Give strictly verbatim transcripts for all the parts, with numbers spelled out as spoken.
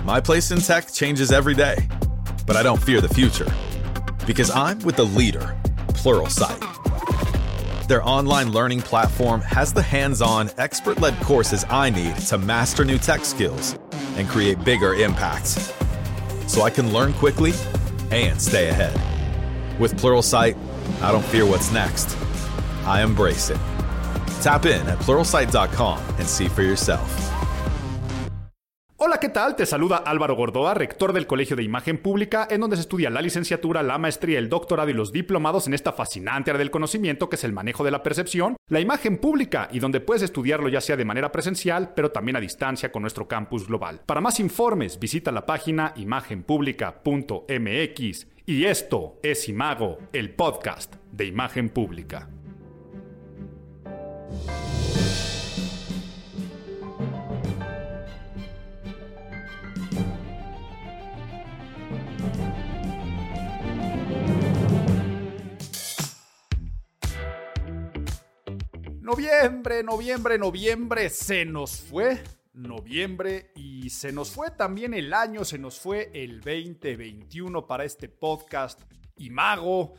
My place in tech changes every day, but I don't fear the future because I'm with the leader, Pluralsight. Their online learning platform has the hands-on, expert-led courses I need to master new tech skills and create bigger impacts, so I can learn quickly and stay ahead. With Pluralsight, I don't fear what's next. I embrace it. Tap in at pluralsight dot com and see for yourself. Hola, ¿qué tal? Te saluda Álvaro Gordoa, rector del Colegio de Imagen Pública, en donde se estudia la licenciatura, la maestría, el doctorado y los diplomados en esta fascinante área del conocimiento que es el manejo de la percepción, la imagen pública, y donde puedes estudiarlo ya sea de manera presencial, pero también a distancia con nuestro campus global. Para más informes, visita la página imagen pública punto m x. Y esto es Imago, el podcast de Imagen Pública. Noviembre, noviembre, noviembre, se nos fue noviembre y se nos fue también el año, se nos fue el veinte veintiuno para este podcast Imago,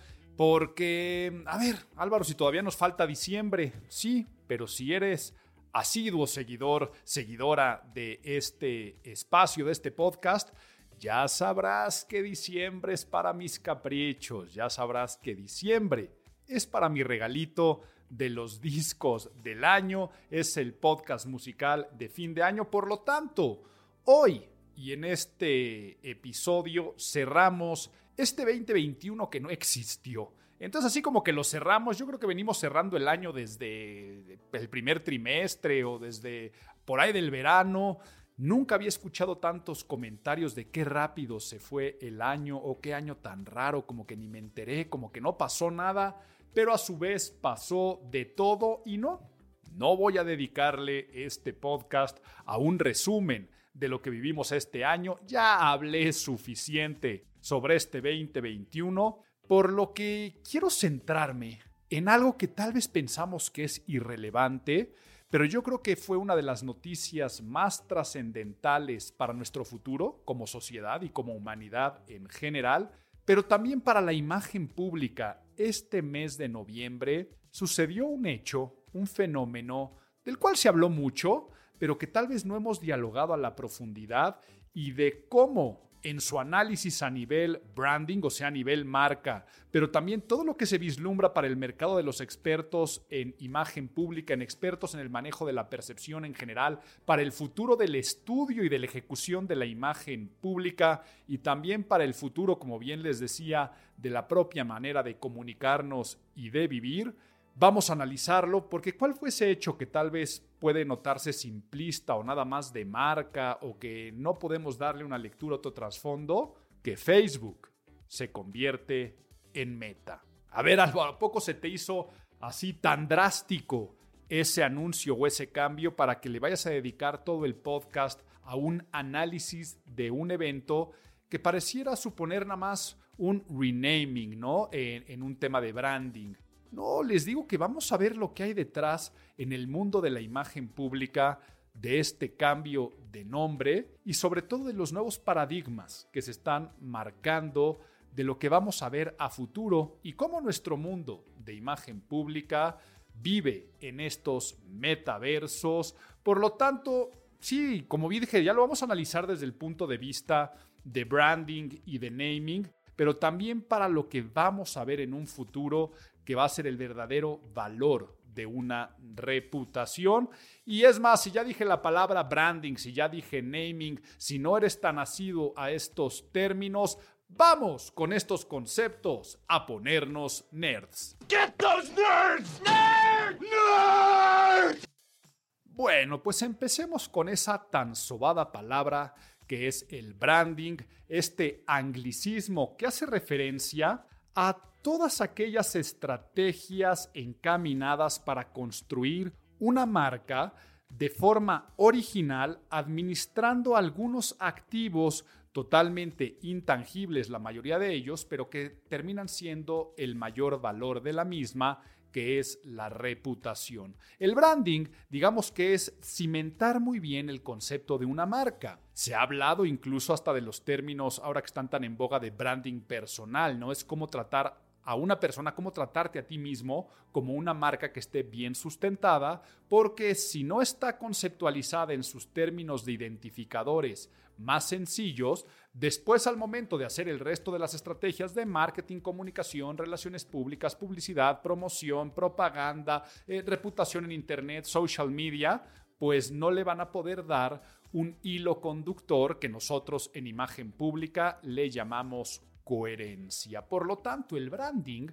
porque, a ver, Álvaro, si todavía nos falta diciembre, sí, pero si eres asiduo seguidor, seguidora de este espacio, de este podcast, ya sabrás que diciembre es para mis caprichos, ya sabrás que diciembre es para mi regalito de los discos del año, es el podcast musical de fin de año. Por lo tanto, hoy y en este episodio cerramos este veinte veintiuno que no existió. Entonces, así como que lo cerramos, yo creo que venimos cerrando el año desde el primer trimestre o desde por ahí del verano. Nunca había escuchado tantos comentarios de qué rápido se fue el año o qué año tan raro, como que ni me enteré, como que no pasó nada. Pero a su vez pasó de todo y no, no voy a dedicarle este podcast a un resumen de lo que vivimos este año. Ya hablé suficiente sobre este veinte veintiuno, por lo que quiero centrarme en algo que tal vez pensamos que es irrelevante, pero yo creo que fue una de las noticias más trascendentales para nuestro futuro como sociedad y como humanidad en general, pero también para la imagen pública. Este mes de noviembre sucedió un hecho, un fenómeno del cual se habló mucho, pero que tal vez no hemos dialogado a la profundidad y de cómo en su análisis a nivel branding, o sea, a nivel marca, pero también todo lo que se vislumbra para el mercado de los expertos en imagen pública, en expertos en el manejo de la percepción en general, para el futuro del estudio y de la ejecución de la imagen pública y también para el futuro, como bien les decía, de la propia manera de comunicarnos y de vivir. Vamos a analizarlo porque ¿cuál fue ese hecho que tal vez puede notarse simplista o nada más de marca o que no podemos darle una lectura a otro trasfondo? Que Facebook se convierte en Meta. A ver, Álvaro, ¿a poco se te hizo así tan drástico ese anuncio o ese cambio para que le vayas a dedicar todo el podcast a un análisis de un evento que pareciera suponer nada más un renaming, ¿no? En, en un tema de branding. No, les digo que vamos a ver lo que hay detrás en el mundo de la imagen pública de este cambio de nombre y sobre todo de los nuevos paradigmas que se están marcando de lo que vamos a ver a futuro y cómo nuestro mundo de imagen pública vive en estos metaversos. Por lo tanto, sí, como bien dije, ya lo vamos a analizar desde el punto de vista de branding y de naming, pero también para lo que vamos a ver en un futuro que va a ser el verdadero valor de una reputación. Y es más, si ya dije la palabra branding, si ya dije naming, si no eres tan asiduo a estos términos, vamos con estos conceptos a ponernos nerds. Get those nerds! Nerds! Nerds! Bueno, pues empecemos con esa tan sobada palabra que es el branding, este anglicismo que hace referencia a todas aquellas estrategias encaminadas para construir una marca de forma original, administrando algunos activos totalmente intangibles, la mayoría de ellos, pero que terminan siendo el mayor valor de la misma, que es la reputación. El branding, digamos que es cimentar muy bien el concepto de una marca. Se ha hablado incluso hasta de los términos, ahora que están tan en boga, de branding personal, ¿no? Es cómo tratar a una persona, cómo tratarte a ti mismo como una marca que esté bien sustentada, porque si no está conceptualizada en sus términos de identificadores más sencillos, después al momento de hacer el resto de las estrategias de marketing, comunicación, relaciones públicas, publicidad, promoción, propaganda, eh, reputación en internet, social media, pues no le van a poder dar un hilo conductor que nosotros en imagen pública le llamamos coherencia. Por lo tanto, el branding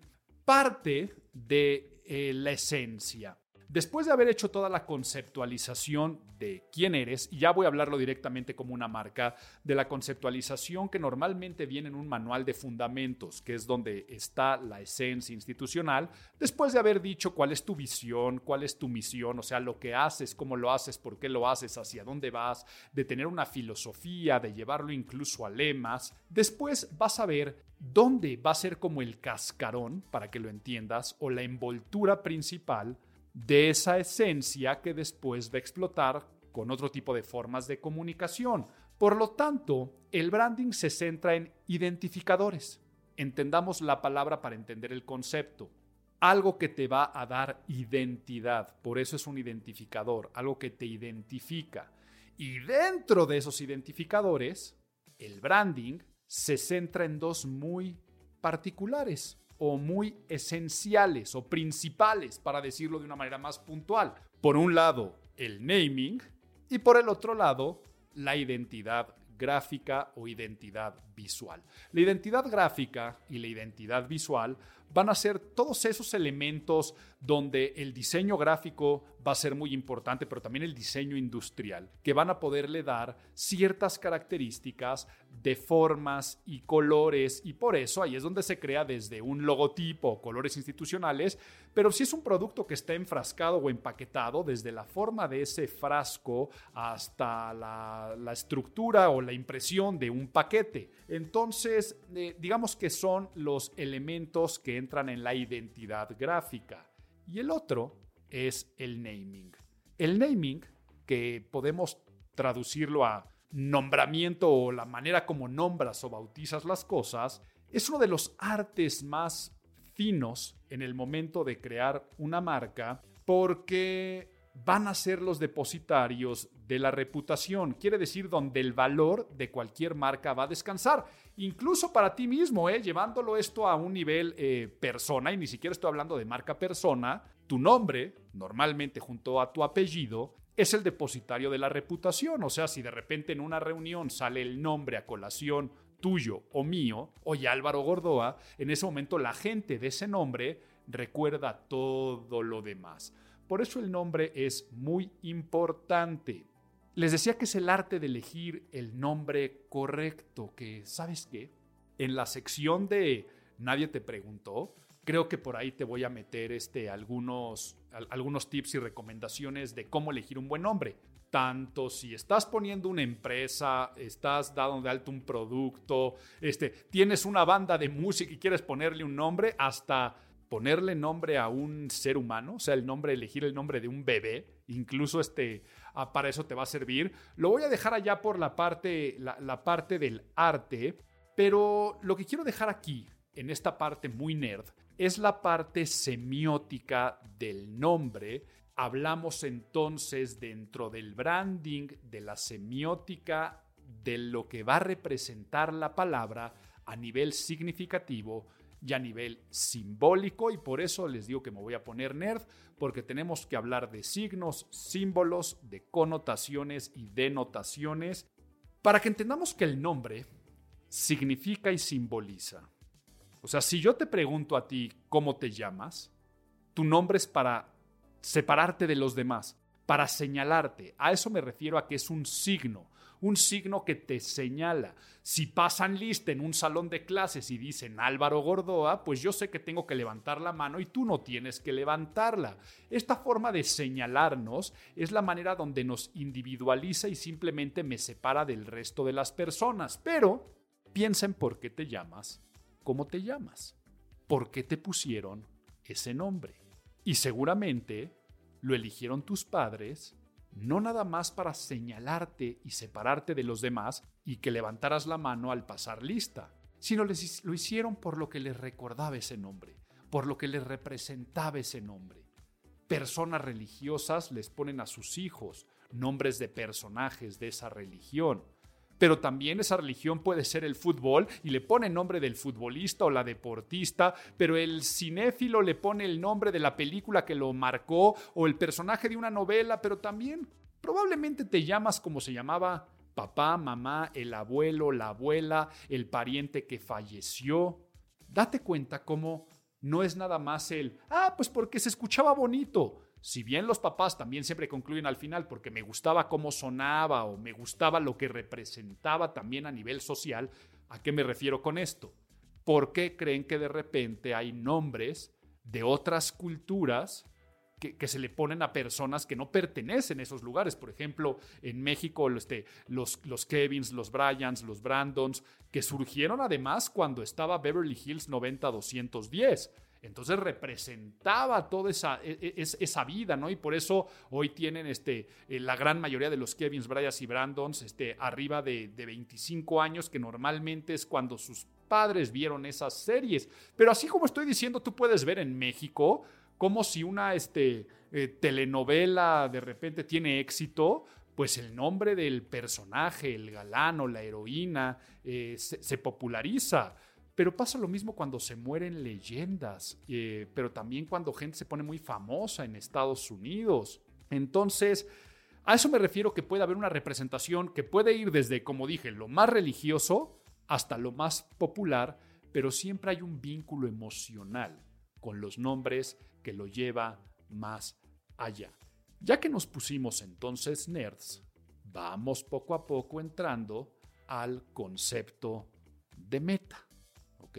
parte de eh, la esencia. Después de haber hecho toda la conceptualización de quién eres, y ya voy a hablarlo directamente como una marca, de la conceptualización que normalmente viene en un manual de fundamentos, que es donde está la esencia institucional, después de haber dicho cuál es tu visión, cuál es tu misión, o sea, lo que haces, cómo lo haces, por qué lo haces, hacia dónde vas, de tener una filosofía, de llevarlo incluso a lemas, después vas a ver dónde va a ser como el cascarón, para que lo entiendas, o la envoltura principal de esa esencia que después va a explotar con otro tipo de formas de comunicación. Por lo tanto, el branding se centra en identificadores. Entendamos la palabra para entender el concepto. Algo que te va a dar identidad, por eso es un identificador, algo que te identifica. Y dentro de esos identificadores, el branding se centra en dos muy particulares o muy esenciales o principales, para decirlo de una manera más puntual. Por un lado, el naming, y por el otro lado, la identidad gráfica o identidad visual. La identidad gráfica y la identidad visual van a ser todos esos elementos donde el diseño gráfico va a ser muy importante, pero también el diseño industrial, que van a poderle dar ciertas características de formas y colores, y por eso ahí es donde se crea desde un logotipo, colores institucionales, pero si es un producto que está enfrascado o empaquetado, desde la forma de ese frasco hasta la, la estructura o la impresión de un paquete. Entonces, eh, digamos que son los elementos que entran en la identidad gráfica. Y el otro es el naming. El naming, que podemos traducirlo a nombramiento o la manera como nombras o bautizas las cosas, es uno de los artes más finos en el momento de crear una marca, porque van a ser los depositarios de la reputación. Quiere decir donde el valor de cualquier marca va a descansar. Incluso para ti mismo, ¿eh? Llevándolo esto a un nivel eh, persona, y ni siquiera estoy hablando de marca persona, tu nombre, normalmente junto a tu apellido, es el depositario de la reputación. O sea, si de repente en una reunión sale el nombre a colación tuyo o mío, oye, Álvaro Gordoa, en ese momento la gente de ese nombre recuerda todo lo demás. Por eso el nombre es muy importante. Les decía que es el arte de elegir el nombre correcto, que, ¿sabes qué? En la sección de Nadie te preguntó, creo que por ahí te voy a meter este, algunos, algunos tips y recomendaciones de cómo elegir un buen nombre. Tanto si estás poniendo una empresa, estás dando de alto un producto, este, tienes una banda de música y quieres ponerle un nombre, hasta ponerle nombre a un ser humano, o sea, el nombre, elegir el nombre de un bebé, incluso este, ah, para eso te va a servir. Lo voy a dejar allá por la parte, la, la parte del arte, pero lo que quiero dejar aquí, en esta parte muy nerd, es la parte semiótica del nombre. Hablamos entonces dentro del branding, de la semiótica, de lo que va a representar la palabra a nivel significativo y a nivel simbólico, y por eso les digo que me voy a poner nerd, porque tenemos que hablar de signos, símbolos, de connotaciones y denotaciones, para que entendamos que el nombre significa y simboliza. O sea, si yo te pregunto a ti cómo te llamas, tu nombre es para separarte de los demás, para señalarte. A eso me refiero, a que es un signo. Un signo que te señala. Si pasan lista en un salón de clases y dicen Álvaro Gordoa, pues yo sé que tengo que levantar la mano y tú no tienes que levantarla. Esta forma de señalarnos es la manera donde nos individualiza y simplemente me separa del resto de las personas. Pero piensa en por qué te llamas, cómo te llamas, por qué te pusieron ese nombre. Y seguramente lo eligieron tus padres no nada más para señalarte y separarte de los demás y que levantaras la mano al pasar lista, sino les, lo hicieron por lo que les recordaba ese nombre, por lo que les representaba ese nombre. Personas religiosas les ponen a sus hijos nombres de personajes de esa religión. Pero también esa religión puede ser el fútbol y le pone el nombre del futbolista o la deportista, pero el cinéfilo le pone el nombre de la película que lo marcó o el personaje de una novela, pero también probablemente te llamas como se llamaba papá, mamá, el abuelo, la abuela, el pariente que falleció. Date cuenta cómo no es nada más el, ah, pues porque se escuchaba bonito. Si bien los papás también siempre concluyen al final porque me gustaba cómo sonaba o me gustaba lo que representaba también a nivel social, ¿a qué me refiero con esto? ¿Por qué creen que de repente hay nombres de otras culturas que, que se le ponen a personas que no pertenecen a esos lugares? Por ejemplo, en México este, los, los Kevins, los Bryans, los Brandons, que surgieron además cuando estaba Beverly Hills noventa doscientos diez. Entonces representaba toda esa, esa vida, ¿no? Y por eso hoy tienen este, la gran mayoría de los Kevins, Bryans y Brandons este, arriba de, de veinticinco años, que normalmente es cuando sus padres vieron esas series. Pero así como estoy diciendo, tú puedes ver en México como si una este, eh, telenovela de repente tiene éxito, pues el nombre del personaje, el galán o la heroína eh, se, se populariza. Pero pasa lo mismo cuando se mueren leyendas, eh, pero también cuando gente se pone muy famosa en Estados Unidos. Entonces, a eso me refiero, que puede haber una representación que puede ir desde, como dije, lo más religioso hasta lo más popular, pero siempre hay un vínculo emocional con los nombres que lo lleva más allá. Ya que nos pusimos entonces nerds, vamos poco a poco entrando al concepto de meta. ¿Ok?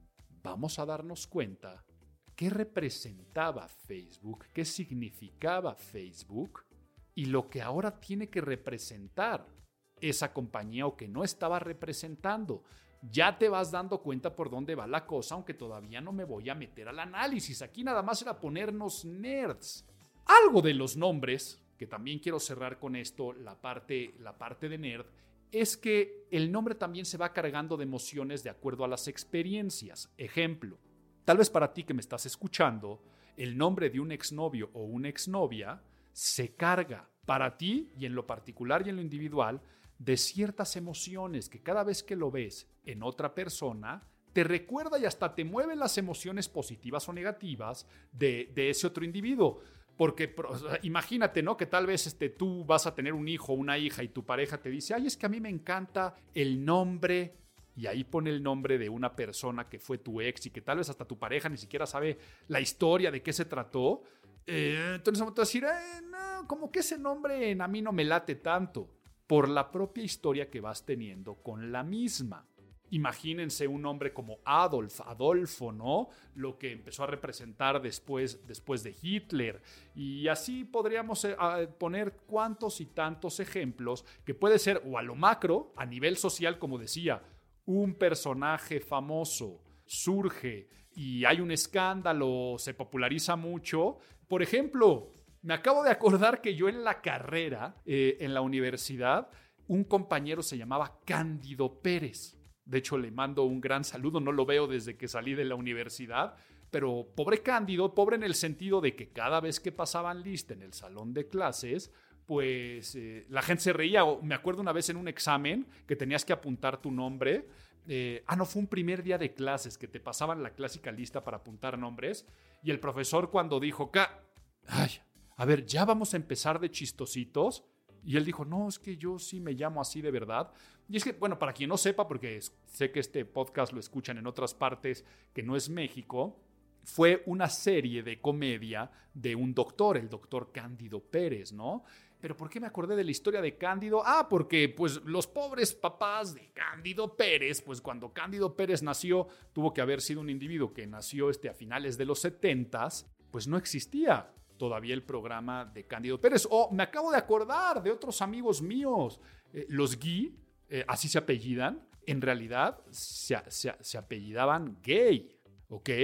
Vamos a darnos cuenta qué representaba Facebook, qué significaba Facebook y lo que ahora tiene que representar esa compañía o que no estaba representando. Ya te vas dando cuenta por dónde va la cosa, aunque todavía no me voy a meter al análisis. Aquí nada más era ponernos nerds. Algo de los nombres, que también quiero cerrar con esto, la parte, la parte de nerd, es que el nombre también se va cargando de emociones de acuerdo a las experiencias. Ejemplo, tal vez para ti que me estás escuchando, el nombre de un exnovio o una exnovia se carga para ti y en lo particular y en lo individual de ciertas emociones que cada vez que lo ves en otra persona te recuerda y hasta te mueve las emociones positivas o negativas de, de ese otro individuo. Porque o sea, imagínate, ¿no? Que tal vez este, tú vas a tener un hijo o una hija y tu pareja te dice, ay, es que a mí me encanta el nombre, y ahí pone el nombre de una persona que fue tu ex y que tal vez hasta tu pareja ni siquiera sabe la historia de qué se trató. Eh, entonces vamos a decir, eh, no, como que ese nombre a mí no me late tanto, por la propia historia que vas teniendo con la misma. Imagínense un nombre como Adolf, Adolfo, ¿no? Lo que empezó a representar después, después de Hitler. Y así podríamos eh, poner cuantos y tantos ejemplos que puede ser, o a lo macro, a nivel social, como decía, un personaje famoso surge y hay un escándalo, se populariza mucho. Por ejemplo, me acabo de acordar que yo en la carrera, eh, en la universidad, un compañero se llamaba Cándido Pérez. De hecho, le mando un gran saludo, no lo veo desde que salí de la universidad, pero pobre Cándido, pobre en el sentido de que cada vez que pasaban lista en el salón de clases, pues eh, la gente se reía. Me acuerdo una vez en un examen que tenías que apuntar tu nombre. Eh, ah, no, fue un primer día de clases que te pasaban la clásica lista para apuntar nombres y el profesor cuando dijo, ay, a ver, ya vamos a empezar de chistositos. Y él dijo, no, es que yo sí me llamo así de verdad. Y es que, bueno, para quien no sepa, porque sé que este podcast lo escuchan en otras partes que no es México, fue una serie de comedia de un doctor, el doctor Cándido Pérez, ¿no? ¿Pero por qué me acordé de la historia de Cándido? Ah, porque pues los pobres papás de Cándido Pérez, pues cuando Cándido Pérez nació, tuvo que haber sido un individuo que nació este, a finales de los setentas, pues no existía todavía el programa de Cándido Pérez. O oh, me acabo de acordar de otros amigos míos, eh, los Gui, eh, así se apellidan, en realidad se, se, se apellidaban Gay, ¿ok?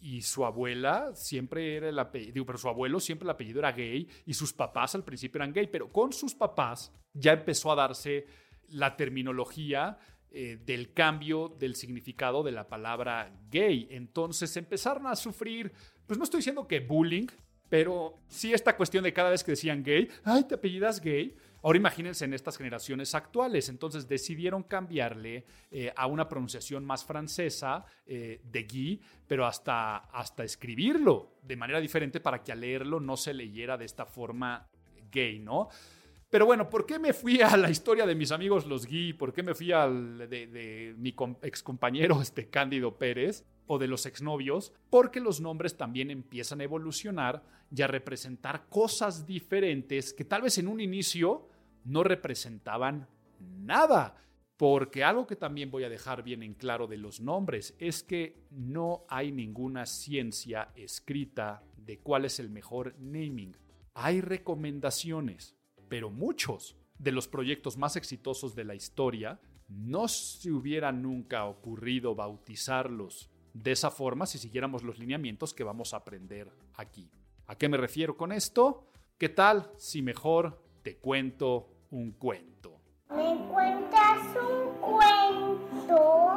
y su abuela siempre era el apellido, digo, pero su abuelo siempre el apellido era gay y sus papás al principio eran gay, pero con sus papás ya empezó a darse la terminología eh, del cambio del significado de la palabra gay. Entonces empezaron a sufrir, pues no estoy diciendo que bullying, pero sí esta cuestión de cada vez que decían gay, ay, ¿te apellidas gay? Ahora imagínense en estas generaciones actuales. Entonces decidieron cambiarle eh, a una pronunciación más francesa eh, de Guy, pero hasta, hasta escribirlo de manera diferente para que al leerlo no se leyera de esta forma gay, ¿no? Pero bueno, ¿por qué me fui a la historia de mis amigos los Guy? ¿Por qué me fui al de, de mi excompañero este Cándido Pérez? O de los exnovios, porque los nombres también empiezan a evolucionar y a representar cosas diferentes que tal vez en un inicio no representaban nada. Porque algo que también voy a dejar bien en claro de los nombres es que no hay ninguna ciencia escrita de cuál es el mejor naming. Hay recomendaciones, pero muchos de los proyectos más exitosos de la historia no se hubiera nunca ocurrido bautizarlos de esa forma si siguiéramos los lineamientos que vamos a aprender aquí. ¿A qué me refiero con esto? ¿Qué tal si mejor te cuento un cuento? ¿Me cuentas un cuento?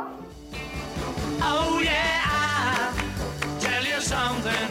Oh yeah, I'll tell you something.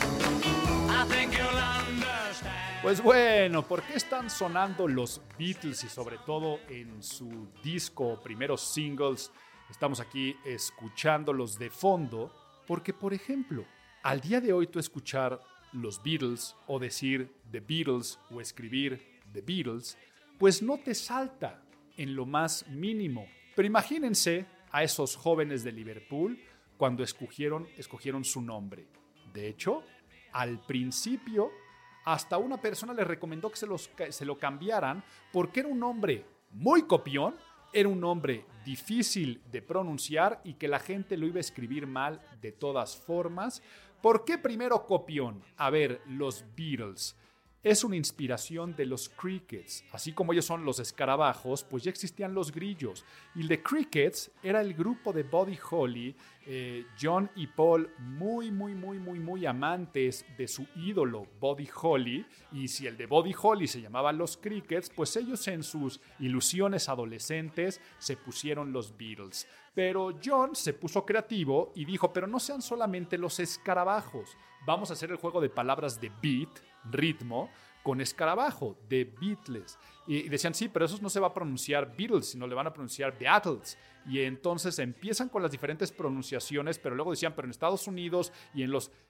I think you'll understand. Pues bueno, ¿por qué están sonando los Beatles y sobre todo en su disco, primeros singles? Estamos aquí escuchándolos de fondo porque, por ejemplo, al día de hoy tú escuchar los Beatles o decir The Beatles o escribir The Beatles, pues no te salta en lo más mínimo. Pero imagínense a esos jóvenes de Liverpool cuando escogieron, escogieron su nombre. De hecho, al principio, hasta una persona les recomendó que se, los, que se lo cambiaran porque era un nombre muy copión. Era un nombre difícil de pronunciar y que la gente lo iba a escribir mal de todas formas. ¿Por qué primero copión? A ver, los Beatles. Es una inspiración de los Crickets. Así como ellos son los escarabajos, pues ya existían los grillos. Y el de Crickets era el grupo de Buddy Holly, eh, John y Paul, muy, muy, muy, muy, muy amantes de su ídolo Buddy Holly. Y si el de Buddy Holly se llamaba los Crickets, pues ellos en sus ilusiones adolescentes se pusieron los Beatles. Pero John se puso creativo y dijo, pero no sean solamente los escarabajos. Vamos a hacer el juego de palabras de beat, ritmo, con escarabajo, de Beatles. Y decían, sí, pero eso no se va a pronunciar Beatles, sino le van a pronunciar Beatles. Y entonces empiezan con las diferentes pronunciaciones, pero luego decían, pero en Estados Unidos y en los...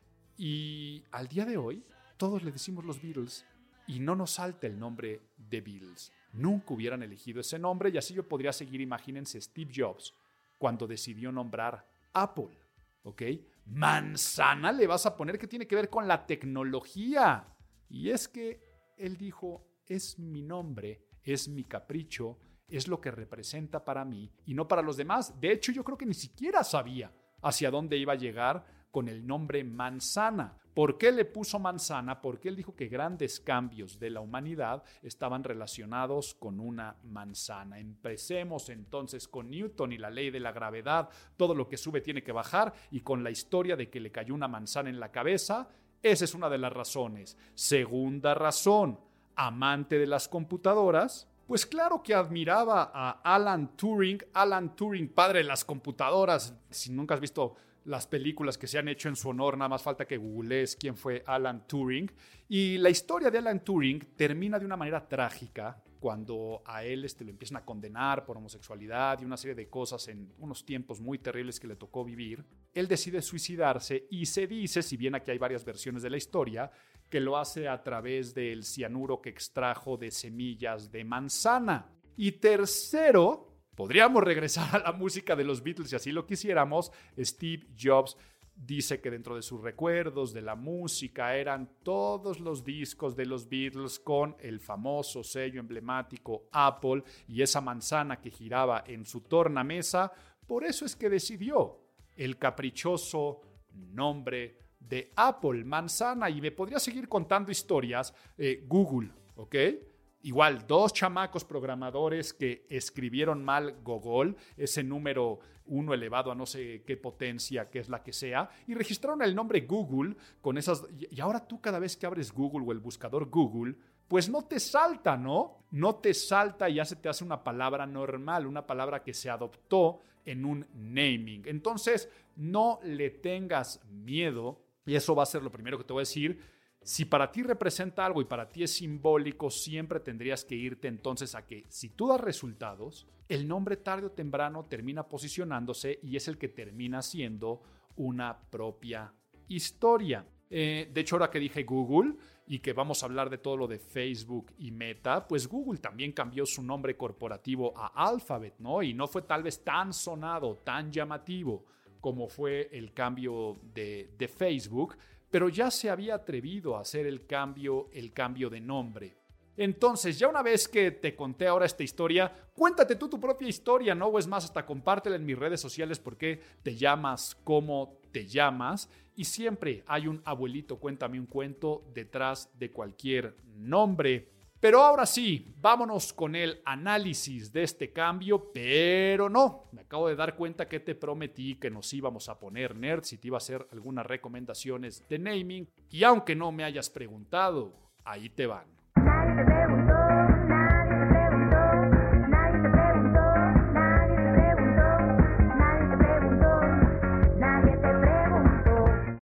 Y al día de hoy, todos le decimos los Beatles y no nos salta el nombre de Beatles. Nunca hubieran elegido ese nombre y así yo podría seguir, imagínense, Steve Jobs, cuando decidió nombrar Apple, ¿ok? Manzana le vas a poner que tiene que ver con la tecnología. Y es que él dijo, es mi nombre, es mi capricho, es lo que representa para mí y no para los demás. De hecho, yo creo que ni siquiera sabía hacia dónde iba a llegar con el nombre Manzana. ¿Por qué le puso Manzana? Porque él dijo que grandes cambios de la humanidad estaban relacionados con una manzana. Empecemos entonces con Newton y la ley de la gravedad. Todo lo que sube tiene que bajar, y con la historia de que le cayó una manzana en la cabeza. Esa es una de las razones. Segunda razón, amante de las computadoras. Pues claro que admiraba a Alan Turing. Alan Turing, padre de las computadoras. Si nunca has visto las películas que se han hecho en su honor, nada más falta que googlees quién fue Alan Turing. Y la historia de Alan Turing termina de una manera trágica cuando a él este, lo empiezan a condenar por homosexualidad y una serie de cosas en unos tiempos muy terribles que le tocó vivir. Él decide suicidarse y se dice, si bien aquí hay varias versiones de la historia, que lo hace a través del cianuro que extrajo de semillas de manzana. Y tercero, podríamos regresar a la música de los Beatles si así lo quisiéramos. Steve Jobs dice que dentro de sus recuerdos de la música eran todos los discos de los Beatles con el famoso sello emblemático Apple y esa manzana que giraba en su tornamesa. Por eso es que decidió el caprichoso nombre de Apple, manzana. Y me podría seguir contando historias. Eh, Google, ¿ok? Igual, dos chamacos programadores que escribieron mal Gogol, ese número uno elevado a no sé qué potencia, que es la que sea, y registraron el nombre Google con esas... Y ahora tú cada vez que abres Google o el buscador Google, pues no te salta, ¿no? No te salta y ya se te hace una palabra normal, una palabra que se adoptó en un naming. Entonces, no le tengas miedo, y eso va a ser lo primero que te voy a decir. Si para ti representa algo y para ti es simbólico, siempre tendrías que irte entonces a que si tú das resultados, el nombre tarde o temprano termina posicionándose y es el que termina siendo una propia historia. Eh, de hecho, ahora que dije Google y que vamos a hablar de todo lo de Facebook y Meta, pues Google también cambió su nombre corporativo a Alphabet, ¿no? Y no fue tal vez tan sonado, tan llamativo como fue el cambio de, de Facebook, pero ya se había atrevido a hacer el cambio, el cambio de nombre. Entonces, ya una vez que te conté ahora esta historia, cuéntate tú tu propia historia, ¿no? O es más, hasta compártela en mis redes sociales porque te llamas como te llamas. Y siempre hay un abuelito, cuéntame un cuento detrás de cualquier nombre. Pero ahora sí, vámonos con el análisis de este cambio, pero no, me acabo de dar cuenta que te prometí que nos íbamos a poner nerds y te iba a hacer algunas recomendaciones de naming, y aunque no me hayas preguntado, ahí te van. Nadie te preguntó, nadie te preguntó, nadie te preguntó, nadie te preguntó, nadie te preguntó, nadie te preguntó.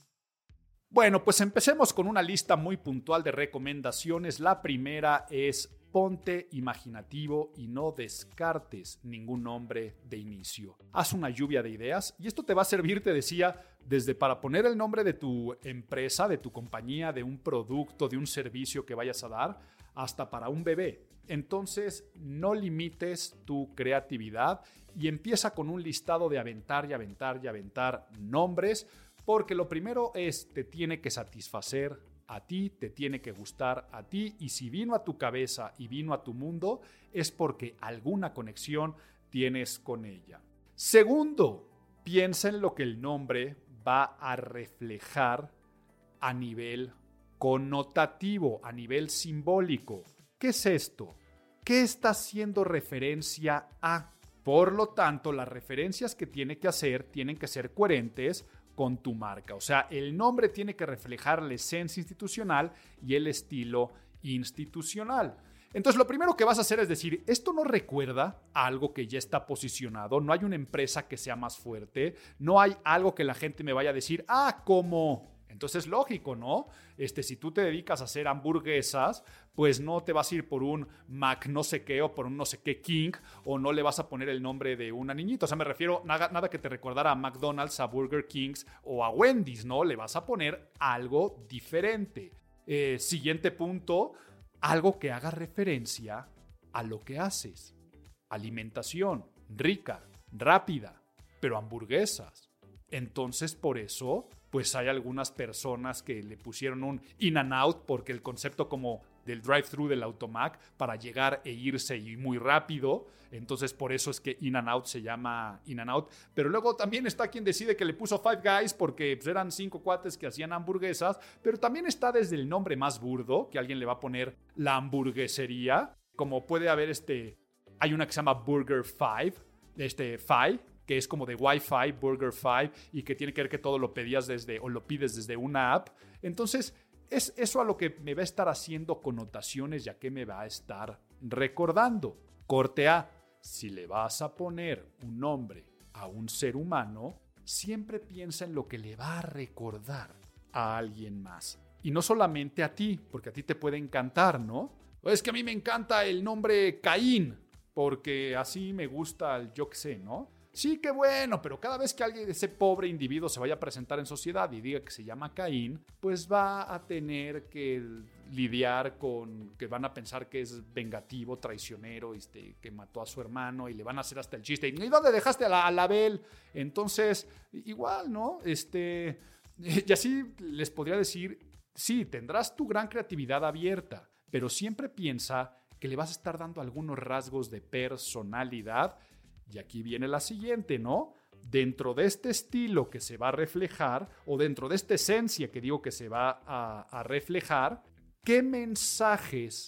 Bueno, pues empecemos con una lista muy puntual de recomendaciones. La primera es ponte imaginativo y no descartes ningún nombre de inicio. Haz una lluvia de ideas y esto te va a servir, te decía, desde para poner el nombre de tu empresa, de tu compañía, de un producto, de un servicio que vayas a dar, hasta para un bebé. Entonces, no limites tu creatividad y empieza con un listado de aventar y aventar y aventar nombres. Porque lo primero es, te tiene que satisfacer a ti, te tiene que gustar a ti, y si vino a tu cabeza y vino a tu mundo, es porque alguna conexión tienes con ella. Segundo, piensa en lo que el nombre va a reflejar a nivel connotativo, a nivel simbólico. ¿Qué es esto? ¿Qué está haciendo referencia a? Por lo tanto, las referencias que tiene que hacer tienen que ser coherentes con tu marca. O sea, el nombre tiene que reflejar la esencia institucional y el estilo institucional. Entonces, lo primero que vas a hacer es decir, esto no recuerda a algo que ya está posicionado, no hay una empresa que sea más fuerte, no hay algo que la gente me vaya a decir, ah, como... Entonces, lógico, ¿no? Este, si tú te dedicas a hacer hamburguesas, pues no te vas a ir por un Mac no sé qué o por un no sé qué King, o no le vas a poner el nombre de una niñita. O sea, me refiero nada, nada que te recordara a McDonald's, a Burger Kings o a Wendy's, ¿no? Le vas a poner algo diferente. Eh, siguiente punto, algo que haga referencia a lo que haces. Alimentación rica, rápida, pero hamburguesas. Entonces, por eso... pues hay algunas personas que le pusieron un in and out porque el concepto como del drive-thru del Automac para llegar e irse y muy rápido, entonces por eso es que in and out se llama in and out, pero luego también está quien decide que le puso Five Guys porque pues, eran cinco cuates que hacían hamburguesas, pero también está desde el nombre más burdo que alguien le va a poner la hamburguesería, como puede haber este, hay una que se llama Burger Five, este Five, que es como de Wi-Fi, Burger Five, y que tiene que ver que todo lo pedías desde, o lo pides desde una app. Entonces, es eso a lo que me va a estar haciendo connotaciones, ya que me va a estar recordando. Corte A, si le vas a poner un nombre a un ser humano, siempre piensa en lo que le va a recordar a alguien más. Y no solamente a ti, porque a ti te puede encantar, ¿no? Es que a mí me encanta el nombre Caín, porque así me gusta el yo qué sé, ¿no? Sí, qué bueno, pero cada vez que alguien, ese pobre individuo se vaya a presentar en sociedad y diga que se llama Caín, pues va a tener que lidiar con que van a pensar que es vengativo, traicionero, este, que mató a su hermano y le van a hacer hasta el chiste. ¿Y dónde dejaste a la, a la Abel? Entonces, igual, ¿no? Este, y así les podría decir, sí, tendrás tu gran creatividad abierta, pero siempre piensa que le vas a estar dando algunos rasgos de personalidad. Y aquí viene la siguiente, ¿no? Dentro de este estilo que se va a reflejar, o dentro de esta esencia que digo que se va a, a reflejar, ¿qué mensajes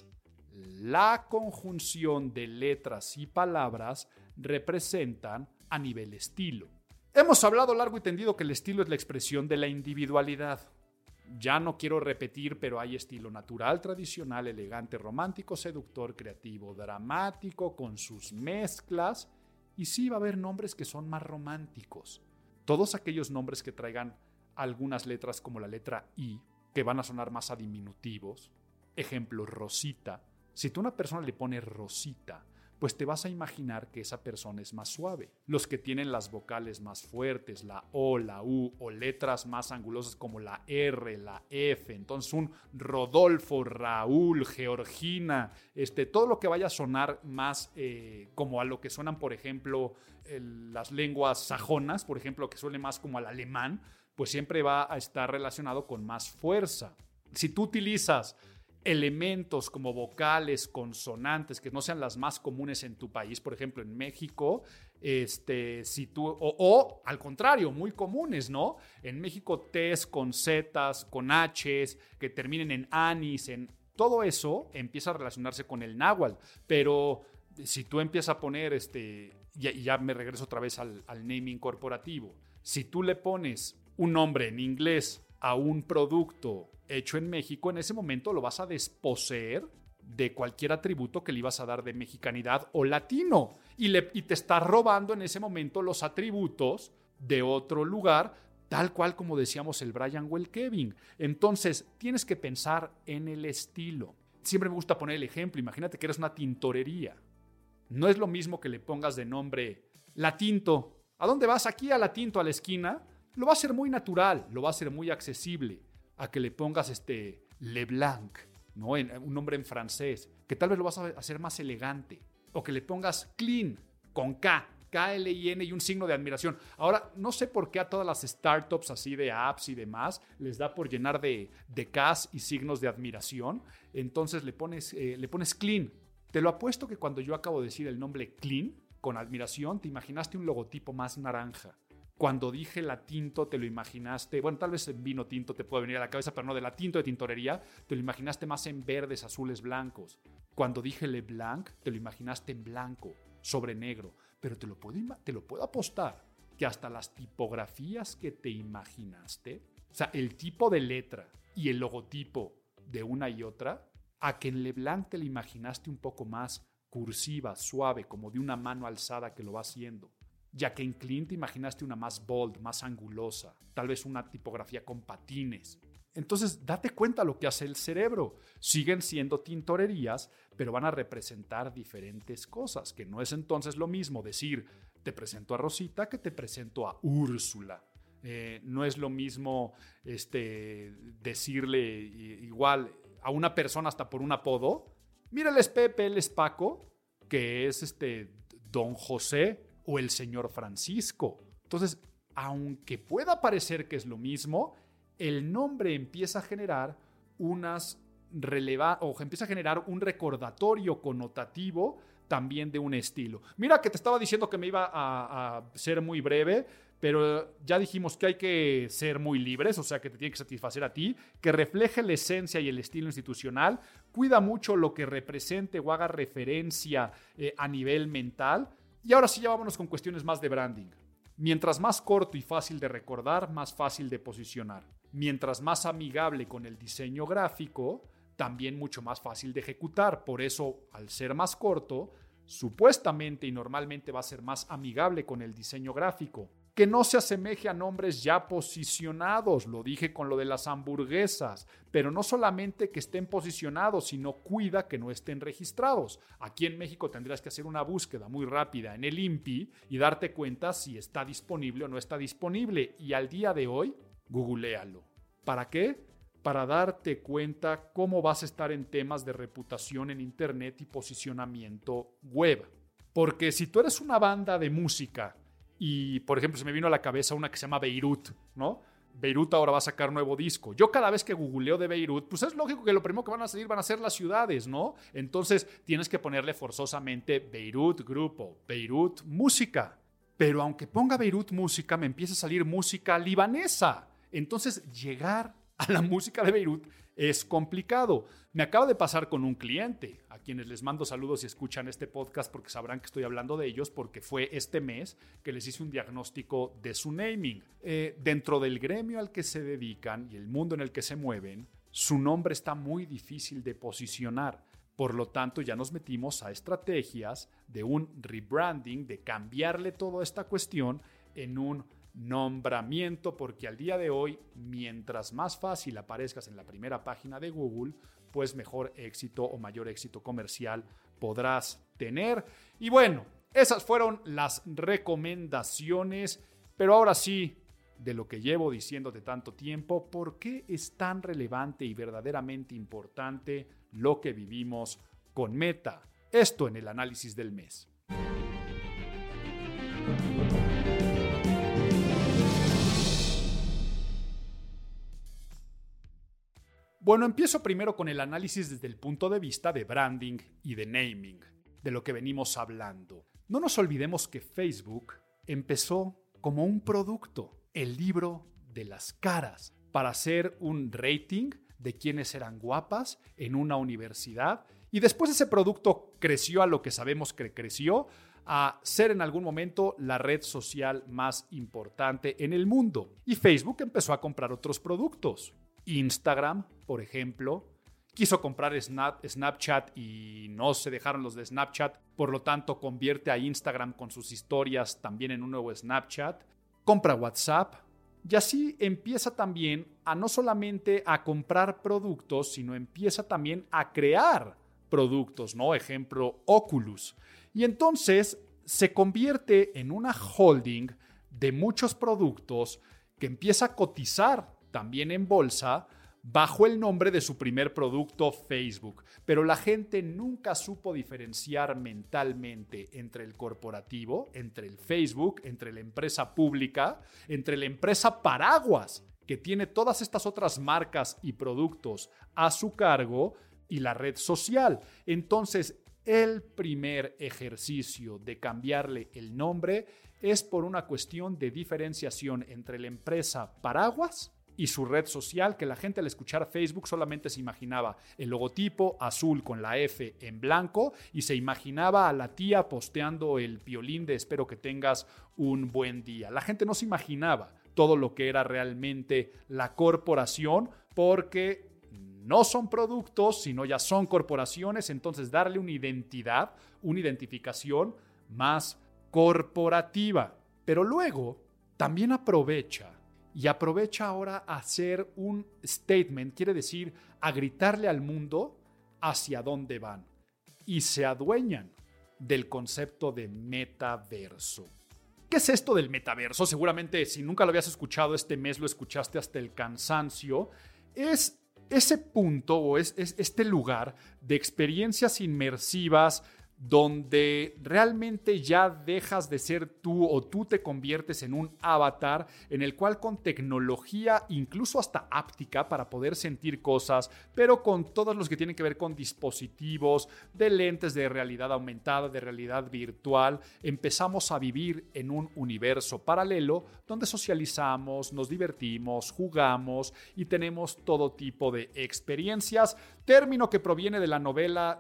la conjunción de letras y palabras representan a nivel estilo. Hemos hablado largo y tendido que el estilo es la expresión de la individualidad. Ya no quiero repetir, pero hay estilo natural, tradicional, elegante, romántico, seductor, creativo, dramático, con sus mezclas. Y sí va a haber nombres que son más románticos. Todos aquellos nombres que traigan algunas letras como la letra I, que van a sonar más a diminutivos. Ejemplo, Rosita. Si tú a una persona le pones Rosita, pues te vas a imaginar que esa persona es más suave. Los que tienen las vocales más fuertes, la O, la U, o letras más angulosas como la R, la F. Entonces un Rodolfo, Raúl, Georgina, este, todo lo que vaya a sonar más eh, como a lo que suenan, por ejemplo, el, las lenguas sajonas, por ejemplo, que suene más como al alemán, pues siempre va a estar relacionado con más fuerza. Si tú utilizas elementos como vocales, consonantes, que no sean las más comunes en tu país, por ejemplo, en México, este, si tú, o, o al contrario, muy comunes, ¿no? En México, T's con Z's, con H's, que terminen en anis, en todo eso empieza a relacionarse con el náhuatl, pero si tú empiezas a poner, este, y ya, ya me regreso otra vez al, al naming corporativo, si tú le pones un nombre en inglés a un producto hecho en México, en ese momento lo vas a desposeer de cualquier atributo que le ibas a dar de mexicanidad o latino. Y, le, y te estás robando en ese momento los atributos de otro lugar, tal cual como decíamos el Brian o el Kevin. Entonces, tienes que pensar en el estilo. Siempre me gusta poner el ejemplo. Imagínate que eres una tintorería. No es lo mismo que le pongas de nombre La Tinto. ¿A dónde vas? Aquí a La Tinto, a la esquina. Lo va a hacer muy natural, lo va a hacer muy accesible. A que le pongas este Leblanc, ¿no? En, un nombre en francés, que tal vez lo vas a hacer más elegante. O que le pongas Clean, con K, K L I N y un signo de admiración. Ahora, no sé por qué a todas las startups así de apps y demás les da por llenar de, de Ks y signos de admiración. Entonces le pones, eh, le pones Clean. Te lo apuesto que cuando yo acabo de decir el nombre Clean, con admiración, te imaginaste un logotipo más naranja. Cuando dije La Tinto, te lo imaginaste, bueno, tal vez en vino tinto te puede venir a la cabeza, pero no de La Tinto de tintorería, te lo imaginaste más en verdes, azules, blancos. Cuando dije Leblanc, te lo imaginaste en blanco, sobre negro. Pero te lo puedo, te lo puedo apostar que hasta las tipografías que te imaginaste, o sea, el tipo de letra y el logotipo de una y otra, a que en Leblanc te lo imaginaste un poco más cursiva, suave, como de una mano alzada que lo va haciendo. Ya que en Clean te imaginaste una más bold, más angulosa, tal vez una tipografía con patines. Entonces, date cuenta lo que hace el cerebro. Siguen siendo tintorerías, pero van a representar diferentes cosas, que no es entonces lo mismo decir, te presento a Rosita que te presento a Úrsula. Eh, no es lo mismo este, decirle igual a una persona hasta por un apodo, mira, él es Pepe, él es Paco, que es este Don José, o el señor Francisco. Entonces, aunque pueda parecer que es lo mismo, el nombre empieza a generar unas releva- o empieza a generar un recordatorio connotativo también de un estilo. Mira que te estaba diciendo que me iba a, a ser muy breve, pero ya dijimos que hay que ser muy libres, o sea que te tiene que satisfacer a ti, que refleje la esencia y el estilo institucional, cuida mucho lo que represente o haga referencia eh, a nivel mental. Y ahora sí, ya vámonos con cuestiones más de branding. Mientras más corto y fácil de recordar, más fácil de posicionar. Mientras más amigable con el diseño gráfico, también mucho más fácil de ejecutar. Por eso, al ser más corto, supuestamente y normalmente va a ser más amigable con el diseño gráfico. Que no se asemeje a nombres ya posicionados, lo dije con lo de las hamburguesas, pero no solamente que estén posicionados, sino cuida que no estén registrados. Aquí en México tendrías que hacer una búsqueda muy rápida en el I N P I y darte cuenta si está disponible o no está disponible. Y al día de hoy, googlealo. ¿Para qué? Para darte cuenta cómo vas a estar en temas de reputación en Internet y posicionamiento web. Porque si tú eres una banda de música, y, por ejemplo, se me vino a la cabeza una que se llama Beirut, ¿no? Beirut ahora va a sacar nuevo disco. Yo cada vez que googleo de Beirut, pues es lógico que lo primero que van a salir van a ser las ciudades, ¿no? Entonces tienes que ponerle forzosamente Beirut Grupo, Beirut Música. Pero aunque ponga Beirut Música, me empieza a salir música libanesa. Entonces llegar a la música de Beirut es complicado. Me acaba de pasar con un cliente. quienes les mando saludos y escuchan este podcast porque sabrán que estoy hablando de ellos, porque fue este mes que les hice un diagnóstico de su naming. Eh, dentro del gremio al que se dedican y el mundo en el que se mueven, su nombre está muy difícil de posicionar. Por lo tanto, ya nos metimos a estrategias de un rebranding, de cambiarle toda esta cuestión en un nombramiento, porque al día de hoy, mientras más fácil aparezcas en la primera página de Google, pues mejor éxito o mayor éxito comercial podrás tener. Y bueno, esas fueron las recomendaciones, pero ahora sí, de lo que llevo diciéndote tanto tiempo, ¿por qué es tan relevante y verdaderamente importante lo que vivimos con Meta? Esto en el análisis del mes. Bueno, empiezo primero con el análisis desde el punto de vista de branding y de naming, de lo que venimos hablando. No nos olvidemos que Facebook empezó como un producto, el libro de las caras, para hacer un rating de quienes eran guapas en una universidad, y después ese producto creció a lo que sabemos que creció, a ser en algún momento la red social más importante en el mundo. Y Facebook empezó a comprar otros productos. Instagram, por ejemplo, quiso comprar Snap, Snapchat y no se dejaron los de Snapchat, por lo tanto convierte a Instagram con sus historias también en un nuevo Snapchat, compra WhatsApp y así empieza también a no solamente a comprar productos, sino empieza también a crear productos, ¿no? Ejemplo, Oculus. Y entonces se convierte en una holding de muchos productos que empieza a cotizar también en bolsa, bajo el nombre de su primer producto, Facebook. Pero la gente nunca supo diferenciar mentalmente entre el corporativo, entre el Facebook, entre la empresa pública, entre la empresa paraguas, que tiene todas estas otras marcas y productos a su cargo, y la red social. Entonces, el primer ejercicio de cambiarle el nombre es por una cuestión de diferenciación entre la empresa paraguas y su red social, que la gente al escuchar Facebook solamente se imaginaba el logotipo azul con la F en blanco y se imaginaba a la tía posteando el piolín de espero que tengas un buen día. La gente no se imaginaba todo lo que era realmente la corporación, porque no son productos, sino ya son corporaciones. Entonces darle una identidad, una identificación más corporativa. Pero luego también aprovecha Y aprovecha ahora a hacer un statement, quiere decir a gritarle al mundo hacia dónde van. Y se adueñan del concepto de metaverso. ¿Qué es esto del metaverso? Seguramente si nunca lo habías escuchado este mes lo escuchaste hasta el cansancio. Es ese punto o es, es este lugar de experiencias inmersivas donde realmente ya dejas de ser tú o tú te conviertes en un avatar en el cual con tecnología, incluso hasta áptica para poder sentir cosas, pero con todos los que tienen que ver con dispositivos, de lentes de realidad aumentada, de realidad virtual, empezamos a vivir en un universo paralelo donde socializamos, nos divertimos, jugamos y tenemos todo tipo de experiencias. Término que proviene de la novela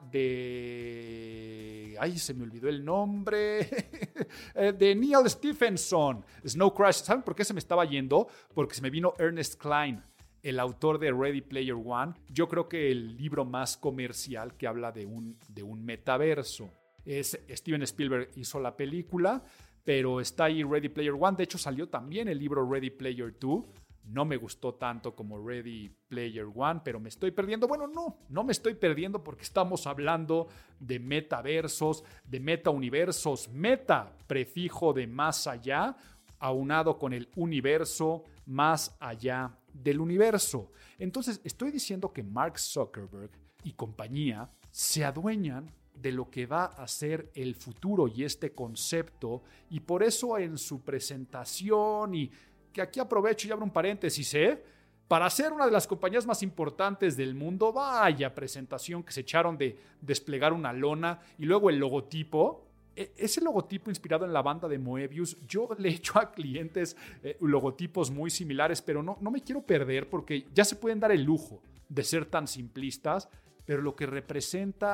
de... Ay, se me olvidó el nombre. de Neil Stephenson, Snow Crash. ¿Saben por qué se me estaba yendo? Porque se me vino Ernest Cline, el autor de Ready Player One. Yo creo que el libro más comercial que habla de un, de un metaverso. Es, Steven Spielberg hizo la película, pero está ahí Ready Player One. De hecho, salió también el libro Ready Player Two. No me gustó tanto como Ready Player One, pero me estoy perdiendo. Bueno, no, no me estoy perdiendo porque estamos hablando de metaversos, de metauniversos. Meta, prefijo de más allá, aunado con el universo, más allá del universo. Entonces, estoy diciendo que Mark Zuckerberg y compañía se adueñan de lo que va a ser el futuro y este concepto, y por eso en su presentación, y que aquí aprovecho y abro un paréntesis, ¿eh? Para ser una de las compañías más importantes del mundo, vaya presentación que se echaron de desplegar una lona y luego el logotipo. Ese logotipo inspirado en la banda de Moebius, yo le he hecho a clientes eh, logotipos muy similares, pero no, no me quiero perder porque ya se pueden dar el lujo de ser tan simplistas, pero lo que representa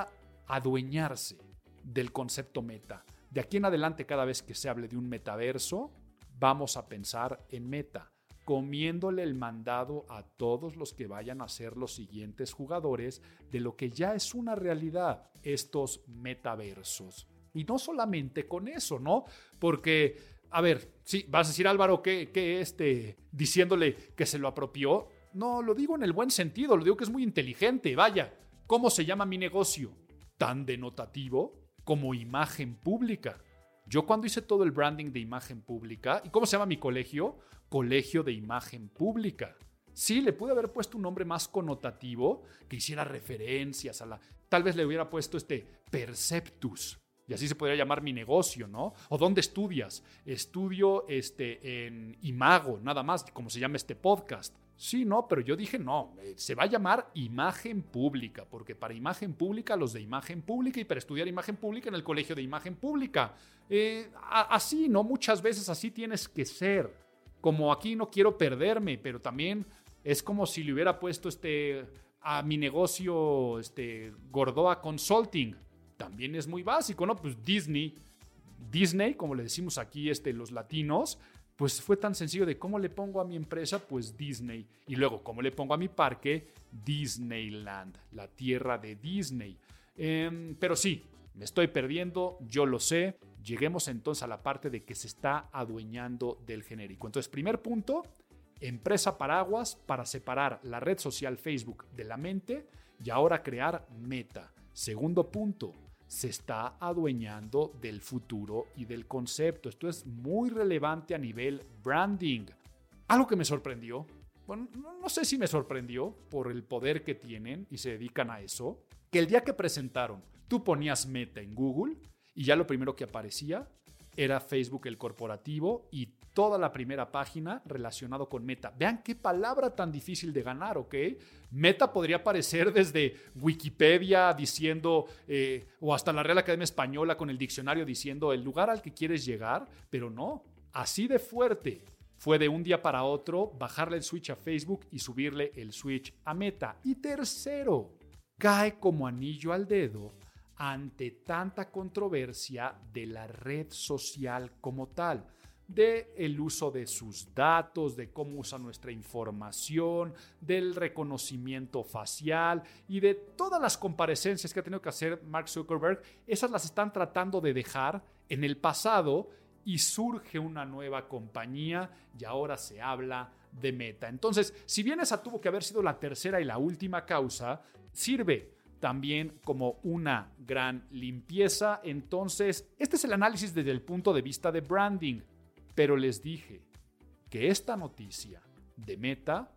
adueñarse del concepto meta. De aquí en adelante, cada vez que se hable de un metaverso, vamos a pensar en Meta, comiéndole el mandado a todos los que vayan a ser los siguientes jugadores de lo que ya es una realidad, estos metaversos. Y no solamente con eso, ¿no? Porque, a ver, sí, vas a decir, Álvaro, que, que este, diciéndole que se lo apropió. No, lo digo en el buen sentido, lo digo que es muy inteligente. Vaya, ¿cómo se llama mi negocio? Tan denotativo como imagen pública. Yo cuando hice todo el branding de imagen pública, ¿y cómo se llama mi colegio? Colegio de Imagen Pública. Sí, le pude haber puesto un nombre más connotativo que hiciera referencias a la... Tal vez le hubiera puesto este Perceptus. Y así se podría llamar mi negocio, ¿no? ¿O dónde estudias? Estudio este, en Imago, nada más, como se llama este podcast. Sí, no, pero yo dije no, eh, se va a llamar Imagen Pública, porque para Imagen Pública, los de Imagen Pública, y para estudiar Imagen Pública en el Colegio de Imagen Pública. Eh, a, así, ¿no? Muchas veces así tienes que ser. Como aquí no quiero perderme, pero también es como si le hubiera puesto este, a mi negocio este, Gordoa Consulting. También es muy básico, ¿no? Pues Disney, Disney, como le decimos aquí este, los latinos, pues fue tan sencillo de cómo le pongo a mi empresa, pues Disney. Y luego, ¿cómo le pongo a mi parque? Disneyland, la tierra de Disney. Eh, pero sí, me estoy perdiendo, yo lo sé. Lleguemos entonces a la parte de que se está adueñando del genérico. Entonces, primer punto, empresa paraguas para separar la red social Facebook de la mente y ahora crear Meta. Segundo punto, se está adueñando del futuro y del concepto. Esto es muy relevante a nivel branding. Algo que me sorprendió, bueno, no sé si me sorprendió por el poder que tienen y se dedican a eso, que el día que presentaron, tú ponías Meta en Google y ya lo primero que aparecía era Facebook el corporativo y toda la primera página relacionado con Meta. Vean qué palabra tan difícil de ganar, ¿ok? Meta podría aparecer desde Wikipedia diciendo, eh, o hasta la Real Academia Española con el diccionario diciendo el lugar al que quieres llegar, pero no, así de fuerte. Fue de un día para otro bajarle el switch a Facebook y subirle el switch a Meta. Y tercero, cae como anillo al dedo ante tanta controversia de la red social como tal, de el uso de sus datos, de cómo usa nuestra información, del reconocimiento facial y de todas las comparecencias que ha tenido que hacer Mark Zuckerberg. Esas las están tratando de dejar en el pasado y surge una nueva compañía y ahora se habla de Meta. Entonces, si bien esa tuvo que haber sido la tercera y la última causa, sirve también como una gran limpieza. Entonces, este es el análisis desde el punto de vista de branding. Pero les dije que esta noticia de Meta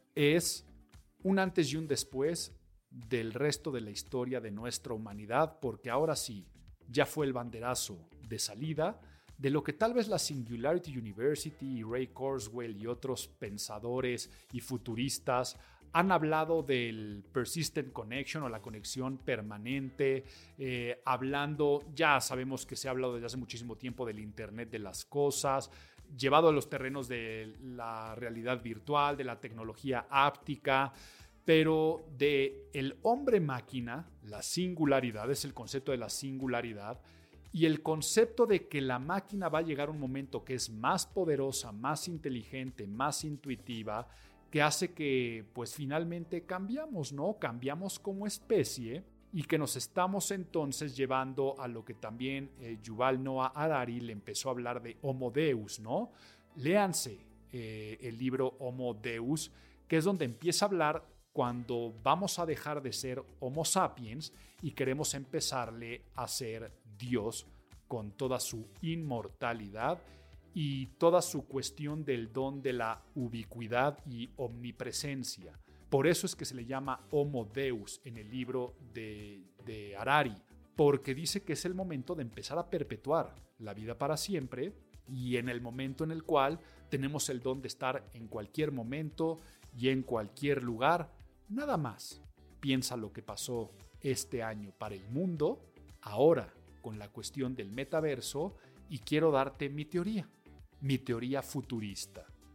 es un antes y un después del resto de la historia de nuestra humanidad, porque ahora sí, ya fue el banderazo de salida de lo que tal vez la Singularity University y Ray Kurzweil y otros pensadores y futuristas han hablado del persistent connection o la conexión permanente, eh, hablando, ya sabemos que se ha hablado desde hace muchísimo tiempo del Internet de las cosas, llevado a los terrenos de la realidad virtual, de la tecnología áptica, pero de el hombre-máquina, la singularidad, es el concepto de la singularidad, y el concepto de que la máquina va a llegar a un momento que es más poderosa, más inteligente, más intuitiva, que hace que pues finalmente cambiamos, ¿no? Cambiamos como especie y que nos estamos entonces llevando a lo que también eh, Yuval Noah Harari le empezó a hablar de Homo Deus, ¿no? Léanse eh, el libro Homo Deus, que es donde empieza a hablar cuando vamos a dejar de ser Homo sapiens y queremos empezarle a ser Dios con toda su inmortalidad y toda su cuestión del don de la ubicuidad y omnipresencia. Por eso es que se le llama Homo Deus en el libro de, de Harari, porque dice que es el momento de empezar a perpetuar la vida para siempre y en el momento en el cual tenemos el don de estar en cualquier momento y en cualquier lugar. Nada más piensa lo que pasó este año para el mundo, ahora con la cuestión del metaverso, y quiero darte mi teoría. Mi teoría futurista.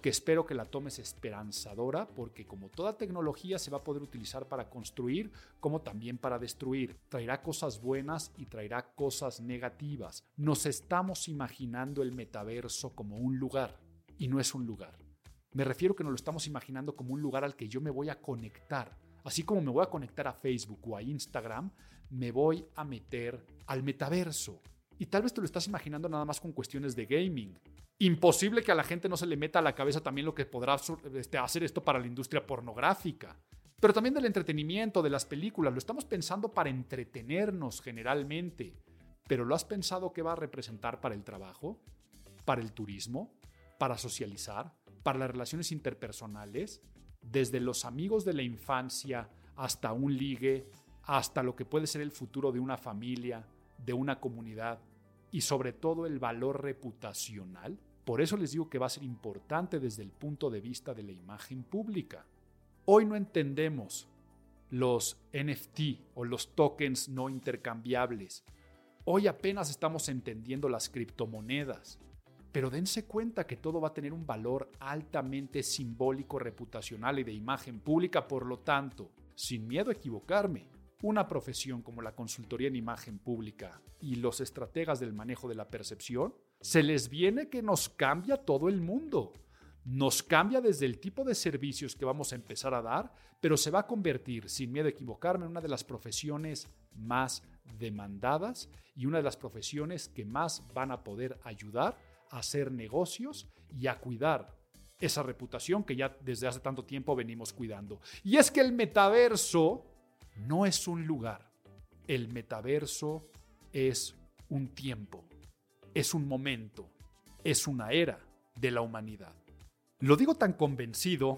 que espero que la tomes esperanzadora, porque como toda tecnología se va a poder utilizar para construir como también para destruir. Traerá cosas buenas y traerá cosas negativas. Nos estamos imaginando el metaverso como un lugar y no es un lugar. Me refiero que nos lo estamos imaginando como un lugar al que yo me voy a conectar. Así como me voy a conectar a Facebook o a Instagram, me voy a meter al metaverso. Y tal vez te lo estás imaginando nada más con cuestiones de gaming. Imposible que a la gente no se le meta a la cabeza también lo que podrá este, hacer esto para la industria pornográfica. Pero también del entretenimiento, de las películas. Lo estamos pensando para entretenernos generalmente. ¿Pero lo has pensado qué va a representar para el trabajo? ¿Para el turismo? ¿Para socializar? ¿Para las relaciones interpersonales? Desde los amigos de la infancia hasta un ligue, hasta lo que puede ser el futuro de una familia, de una comunidad y sobre todo el valor reputacional. Por eso les digo que va a ser importante desde el punto de vista de la imagen pública. Hoy no entendemos los N F T o los tokens no intercambiables. Hoy apenas estamos entendiendo las criptomonedas. Pero dense cuenta que todo va a tener un valor altamente simbólico, reputacional y de imagen pública. Por lo tanto, sin miedo a equivocarme, una profesión como la consultoría en imagen pública y los estrategas del manejo de la percepción, se les viene que nos cambia todo el mundo. Nos cambia desde el tipo de servicios que vamos a empezar a dar, pero se va a convertir, sin miedo a equivocarme, en una de las profesiones más demandadas y una de las profesiones que más van a poder ayudar a hacer negocios y a cuidar esa reputación que ya desde hace tanto tiempo venimos cuidando. Y es que el metaverso no es un lugar. El metaverso es un tiempo, es un momento, es una era de la humanidad. Lo digo tan convencido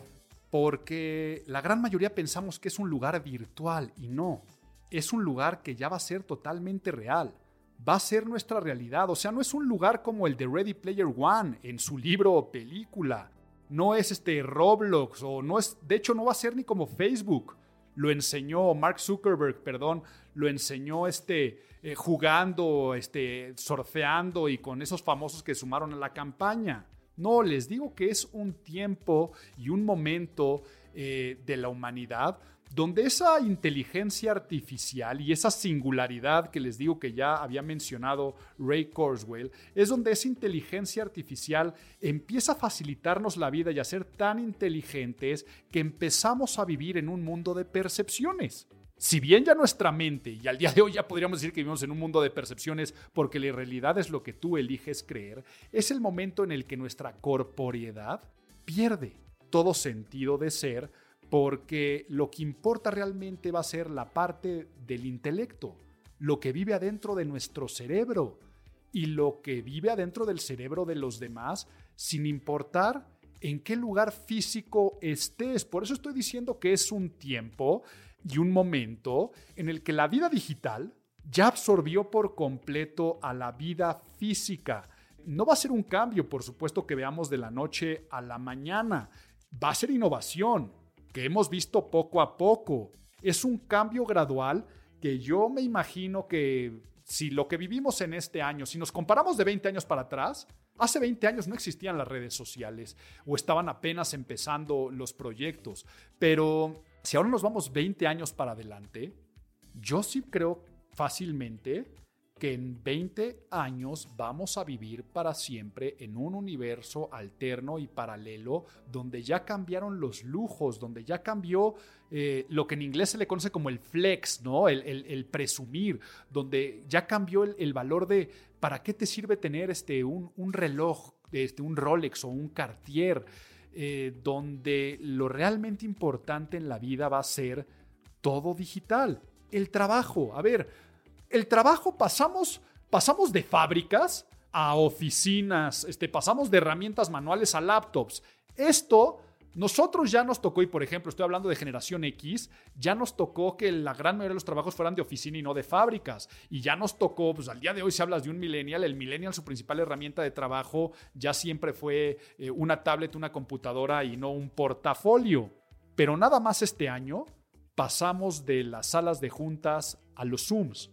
porque la gran mayoría pensamos que es un lugar virtual y no. Es un lugar que ya va a ser totalmente real. Va a ser nuestra realidad. O sea, no es un lugar como el de Ready Player One en su libro o película. No es este Roblox o no es, de hecho no va a ser ni como Facebook. Lo enseñó Mark Zuckerberg, perdón, lo enseñó este, eh, jugando, este, surfeando y con esos famosos que sumaron a la campaña. No, les digo que es un tiempo y un momento eh, de la humanidad donde esa inteligencia artificial y esa singularidad que les digo que ya había mencionado Ray Kurzweil, es donde esa inteligencia artificial empieza a facilitarnos la vida y a ser tan inteligentes que empezamos a vivir en un mundo de percepciones. Si bien ya nuestra mente, y al día de hoy ya podríamos decir que vivimos en un mundo de percepciones porque la realidad es lo que tú eliges creer, es el momento en el que nuestra corporeidad pierde todo sentido de ser, porque lo que importa realmente va a ser la parte del intelecto, lo que vive adentro de nuestro cerebro y lo que vive adentro del cerebro de los demás, sin importar en qué lugar físico estés. Por eso estoy diciendo que es un tiempo y un momento en el que la vida digital ya absorbió por completo a la vida física. No va a ser un cambio, por supuesto, que veamos de la noche a la mañana. Va a ser innovación, que hemos visto poco a poco. Es un cambio gradual que yo me imagino que si lo que vivimos en este año, si nos comparamos de veinte años para atrás, hace veinte años no existían las redes sociales o estaban apenas empezando los proyectos. Pero si ahora nos vamos veinte años para adelante, yo sí creo fácilmente que en veinte años vamos a vivir para siempre en un universo alterno y paralelo donde ya cambiaron los lujos, donde ya cambió eh, lo que en inglés se le conoce como el flex, ¿no? El, el, el presumir, donde ya cambió el, el valor de ¿para qué te sirve tener este, un, un reloj, este, un Rolex o un Cartier? Eh, donde lo realmente importante en la vida va a ser todo digital. El trabajo, a ver... El trabajo pasamos, pasamos de fábricas a oficinas, este, pasamos de herramientas manuales a laptops. Esto, nosotros ya nos tocó, y por ejemplo, estoy hablando de generación X, ya nos tocó que la gran mayoría de los trabajos fueran de oficina y no de fábricas. Y ya nos tocó, pues al día de hoy si hablas de un millennial, el millennial su principal herramienta de trabajo ya siempre fue eh, una tablet, una computadora y no un portafolio. Pero nada más este año pasamos de las salas de juntas a los Zooms.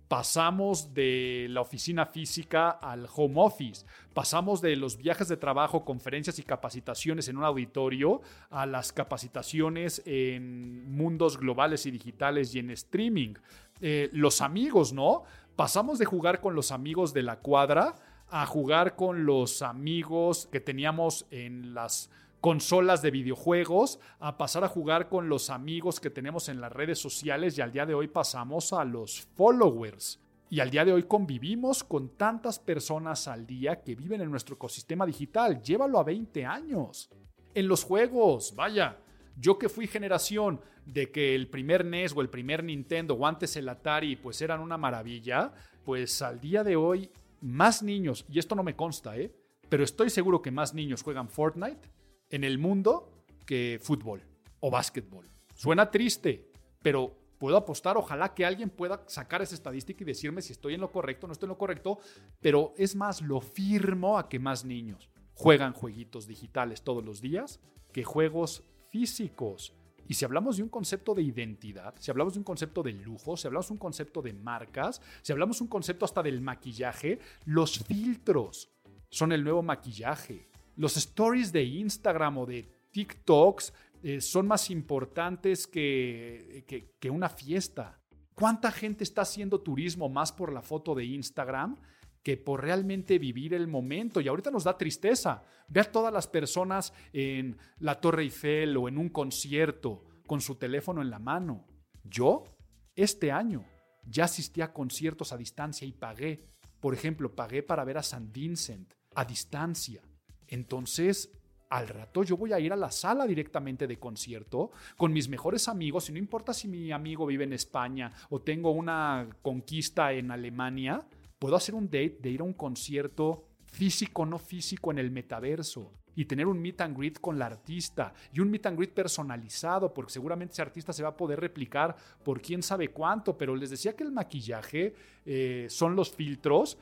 Pasamos de la oficina física al home office. Pasamos de los viajes de trabajo, conferencias y capacitaciones en un auditorio a las capacitaciones en mundos globales y digitales y en streaming. Eh, los amigos, ¿no? Pasamos de jugar con los amigos de la cuadra a jugar con los amigos que teníamos en las consolas de videojuegos, a pasar a jugar con los amigos que tenemos en las redes sociales, y al día de hoy pasamos a los followers. Y al día de hoy convivimos con tantas personas al día que viven en nuestro ecosistema digital. Llévalo a veinte años. En los juegos, vaya, yo que fui generación de que el primer N E S o el primer Nintendo o antes el Atari pues eran una maravilla, pues al día de hoy más niños, y esto no me consta, ¿eh? pero estoy seguro que más niños juegan Fortnite en el mundo que fútbol o básquetbol. Suena triste, pero puedo apostar, ojalá que alguien pueda sacar esa estadística y decirme si estoy en lo correcto o no estoy en lo correcto, pero es más, lo firmo a que más niños juegan jueguitos digitales todos los días que juegos físicos. Y si hablamos de un concepto de identidad, si hablamos de un concepto de lujo, si hablamos de un concepto de marcas, si hablamos de un concepto hasta del maquillaje, los filtros son el nuevo maquillaje. Los stories de Instagram o de TikToks eh, son más importantes que, que, que una fiesta. ¿Cuánta gente está haciendo turismo más por la foto de Instagram que por realmente vivir el momento? Y ahorita nos da tristeza ver a todas las personas en la Torre Eiffel o en un concierto con su teléfono en la mano. Yo, este año, ya asistí a conciertos a distancia y pagué. Por ejemplo, pagué para ver a San Vincent a distancia. Entonces, al rato yo voy a ir a la sala directamente de concierto con mis mejores amigos, y no importa si mi amigo vive en España o tengo una conquista en Alemania, puedo hacer un date de ir a un concierto físico, no físico, en el metaverso, y tener un meet and greet con la artista, y un meet and greet personalizado, porque seguramente ese artista se va a poder replicar por quién sabe cuánto. Pero les decía que el maquillaje eh, son los filtros,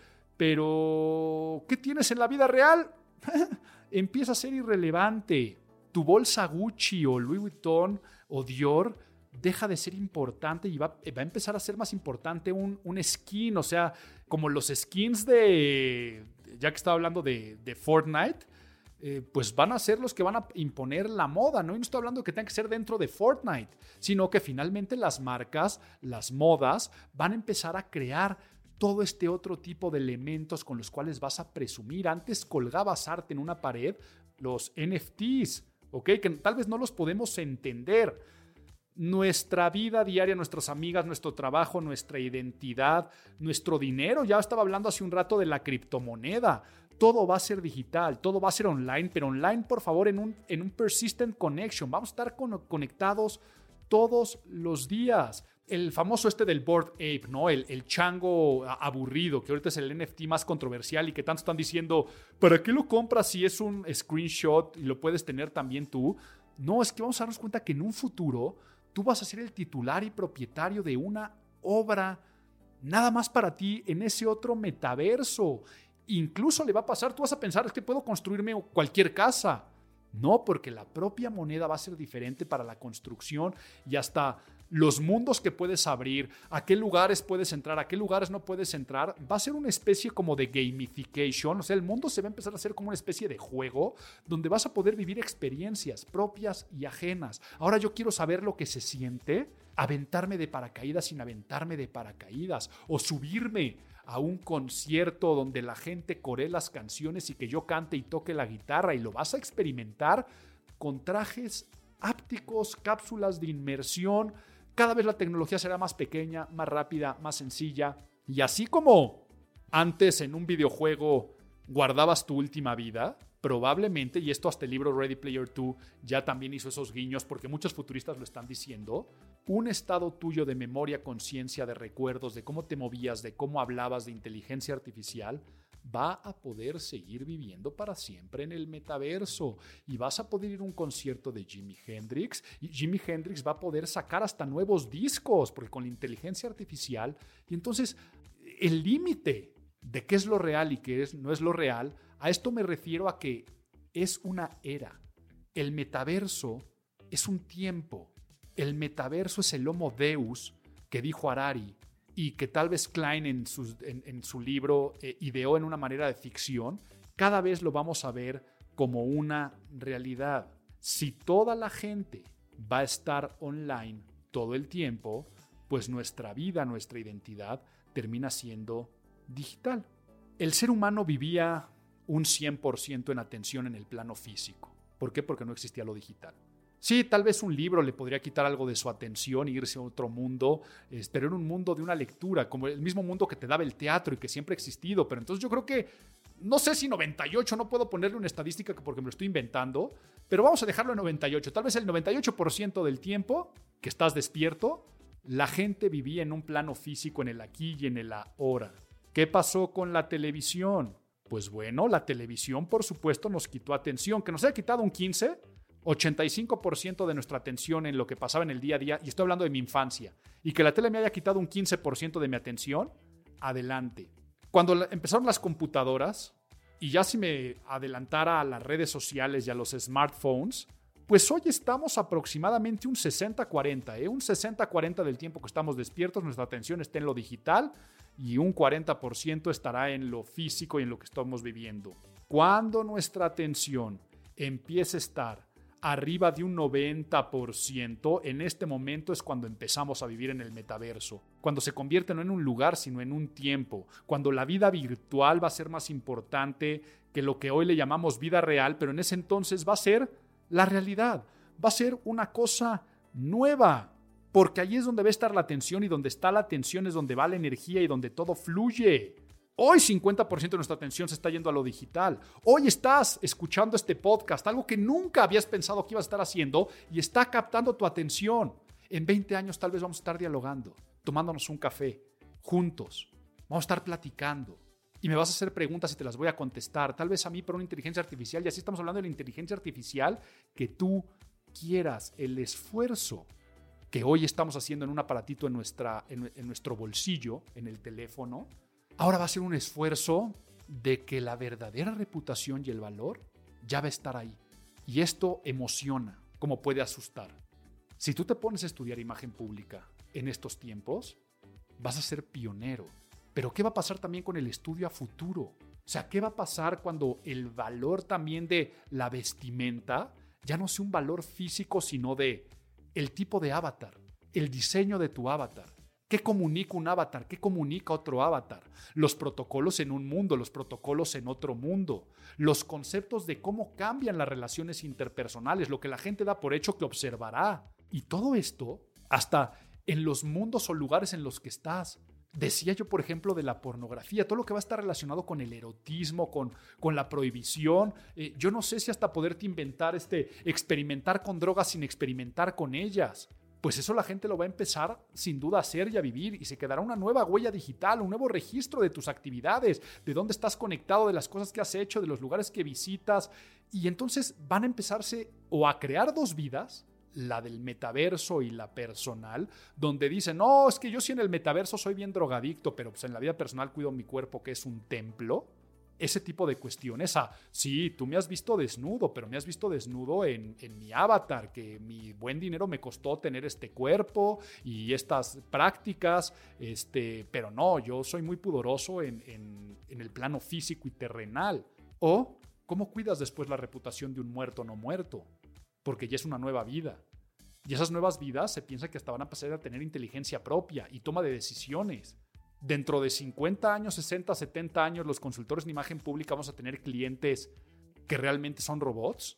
pero ¿qué tienes en la vida real? Empieza a ser irrelevante. Tu bolsa Gucci o Louis Vuitton o Dior deja de ser importante y va, va a empezar a ser más importante un, un skin. O sea, como los skins de, ya que estaba hablando de, de Fortnite, eh, pues van a ser los que van a imponer la moda, ¿no? Y no estoy hablando de que tenga que ser dentro de Fortnite, sino que finalmente las marcas, las modas, van a empezar a crear todo este otro tipo de elementos con los cuales vas a presumir. Antes colgabas arte en una pared, los N F Ts, ¿ok? Que tal vez no los podemos entender. Nuestra vida diaria, nuestras amigas, nuestro trabajo, nuestra identidad, nuestro dinero. Ya estaba hablando hace un rato de la criptomoneda. Todo va a ser digital, todo va a ser online, pero online, por favor, en un, en un persistent connection. Vamos a estar con, conectados todos los días. El famoso este del Bored Ape, ¿no? El, el chango aburrido, que ahorita es el N F T más controversial y que tanto están diciendo, ¿para qué lo compras si es un screenshot y lo puedes tener también tú? No, es que vamos a darnos cuenta que en un futuro tú vas a ser el titular y propietario de una obra nada más para ti en ese otro metaverso. Incluso le va a pasar, tú vas a pensar, es que puedo construirme cualquier casa. No, porque la propia moneda va a ser diferente para la construcción y hasta los mundos que puedes abrir, a qué lugares puedes entrar, a qué lugares no puedes entrar, va a ser una especie como de gamification. O sea, el mundo se va a empezar a hacer como una especie de juego donde vas a poder vivir experiencias propias y ajenas. Ahora yo quiero saber lo que se siente aventarme de paracaídas sin aventarme de paracaídas, o subirme a un concierto donde la gente coree las canciones y que yo cante y toque la guitarra, y lo vas a experimentar con trajes ápticos, cápsulas de inmersión. Cada vez la tecnología será más pequeña, más rápida, más sencilla. Y así como antes en un videojuego guardabas tu última vida, probablemente, y esto hasta el libro Ready Player dos ya también hizo esos guiños, porque muchos futuristas lo están diciendo, un estado tuyo de memoria, conciencia, de recuerdos, de cómo te movías, de cómo hablabas, de inteligencia artificial, va a poder seguir viviendo para siempre en el metaverso, y vas a poder ir a un concierto de Jimi Hendrix, y Jimi Hendrix va a poder sacar hasta nuevos discos, porque con la inteligencia artificial, y entonces el límite de qué es lo real y qué es, no es lo real, a esto me refiero a que es una era. El metaverso es un tiempo. El metaverso es el Homo Deus que dijo Harari, y que tal vez Klein en, sus, en, en su libro eh, ideó en una manera de ficción, cada vez lo vamos a ver como una realidad. Si toda la gente va a estar online todo el tiempo, pues nuestra vida, nuestra identidad termina siendo digital. El ser humano vivía un cien por ciento en atención en el plano físico. ¿Por qué? Porque no existía lo digital. Sí, tal vez un libro le podría quitar algo de su atención e irse a otro mundo, eh, pero en un mundo de una lectura, como el mismo mundo que te daba el teatro y que siempre ha existido. Pero entonces yo creo que, no sé si noventa y ocho, no puedo ponerle una estadística porque me lo estoy inventando, pero vamos a dejarlo en noventa y ocho. Tal vez el noventa y ocho por ciento del tiempo que estás despierto, la gente vivía en un plano físico, en el aquí y en el ahora. ¿Qué pasó con la televisión? Pues bueno, la televisión, por supuesto, nos quitó atención. Que nos haya quitado un quince, ochenta y cinco por ciento de nuestra atención en lo que pasaba en el día a día, y estoy hablando de mi infancia, y que la tele me haya quitado un quince por ciento de mi atención, adelante. Cuando la, empezaron las computadoras, y ya si me adelantara a las redes sociales y a los smartphones, pues hoy estamos aproximadamente un sesenta cuarenta, ¿eh? Un sesenta cuarenta del tiempo que estamos despiertos, nuestra atención está en lo digital, y un cuarenta por ciento estará en lo físico y en lo que estamos viviendo. Cuando nuestra atención empiece a estar arriba de un noventa por ciento, en este momento es cuando empezamos a vivir en el metaverso, cuando se convierte no en un lugar, sino en un tiempo, cuando la vida virtual va a ser más importante que lo que hoy le llamamos vida real, pero en ese entonces va a ser la realidad, va a ser una cosa nueva, porque ahí es donde va a estar la atención, y donde está la atención es donde va la energía y donde todo fluye. Hoy cincuenta por ciento de nuestra atención se está yendo a lo digital. Hoy estás escuchando este podcast, algo que nunca habías pensado que ibas a estar haciendo, y está captando tu atención. En veinte años tal vez vamos a estar dialogando, tomándonos un café, juntos. Vamos a estar platicando. Y me vas a hacer preguntas y te las voy a contestar. Tal vez a mí por una inteligencia artificial, y así estamos hablando de la inteligencia artificial que tú quieras. El esfuerzo que hoy estamos haciendo en un aparatito en, nuestra, en, en nuestro bolsillo, en el teléfono, ahora va a ser un esfuerzo de que la verdadera reputación y el valor ya va a estar ahí. Y esto emociona, como puede asustar. Si tú te pones a estudiar imagen pública en estos tiempos, vas a ser pionero. Pero ¿qué va a pasar también con el estudio a futuro? O sea, ¿qué va a pasar cuando el valor también de la vestimenta ya no sea un valor físico, sino de el tipo de avatar, el diseño de tu avatar? ¿Qué comunica un avatar? ¿Qué comunica otro avatar? Los protocolos en un mundo, los protocolos en otro mundo. Los conceptos de cómo cambian las relaciones interpersonales, lo que la gente da por hecho que observará. Y todo esto, hasta en los mundos o lugares en los que estás. Decía yo, por ejemplo, de la pornografía, todo lo que va a estar relacionado con el erotismo, con, con la prohibición. Eh, yo no sé si hasta poderte inventar, este, experimentar con drogas sin experimentar con ellas. Pues eso la gente lo va a empezar sin duda a hacer y a vivir, y se quedará una nueva huella digital, un nuevo registro de tus actividades, de dónde estás conectado, de las cosas que has hecho, de los lugares que visitas, y entonces van a empezarse o a crear dos vidas, la del metaverso y la personal, donde dicen, no, es que yo sí en el metaverso soy bien drogadicto, pero pues en la vida personal cuido mi cuerpo, que es un templo. Ese tipo de cuestiones. Ah, sí, tú me has visto desnudo, pero me has visto desnudo en, en mi avatar, que mi buen dinero me costó tener este cuerpo y estas prácticas, este, pero no, yo soy muy pudoroso en, en, en el plano físico y terrenal. O, ¿cómo cuidas después la reputación de un muerto no muerto? Porque ya es una nueva vida. Y esas nuevas vidas se piensa que hasta van a pasar a tener inteligencia propia y toma de decisiones. Dentro de cincuenta años, sesenta, setenta años, los consultores de imagen pública vamos a tener clientes que realmente son robots.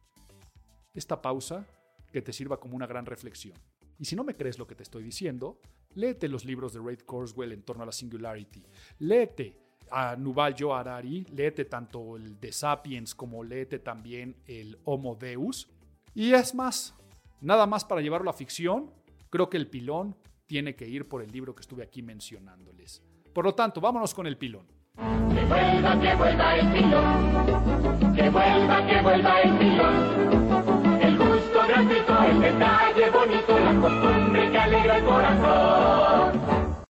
Esta pausa que te sirva como una gran reflexión. Y si no me crees lo que te estoy diciendo, léete los libros de Ray Kurzweil en torno a la Singularity. Léete a Yuval Noah Harari, léete tanto el de Sapiens como léete también el Homo Deus. Y es más, nada más para llevarlo a ficción, creo que el pilón tiene que ir por el libro que estuve aquí mencionándoles. Por lo tanto, vámonos con el pilón. Que vuelva, que vuelva el pilón. Que vuelva, que vuelva el pilón. El gusto gratuito, el detalle bonito, la costumbre que alegra el corazón.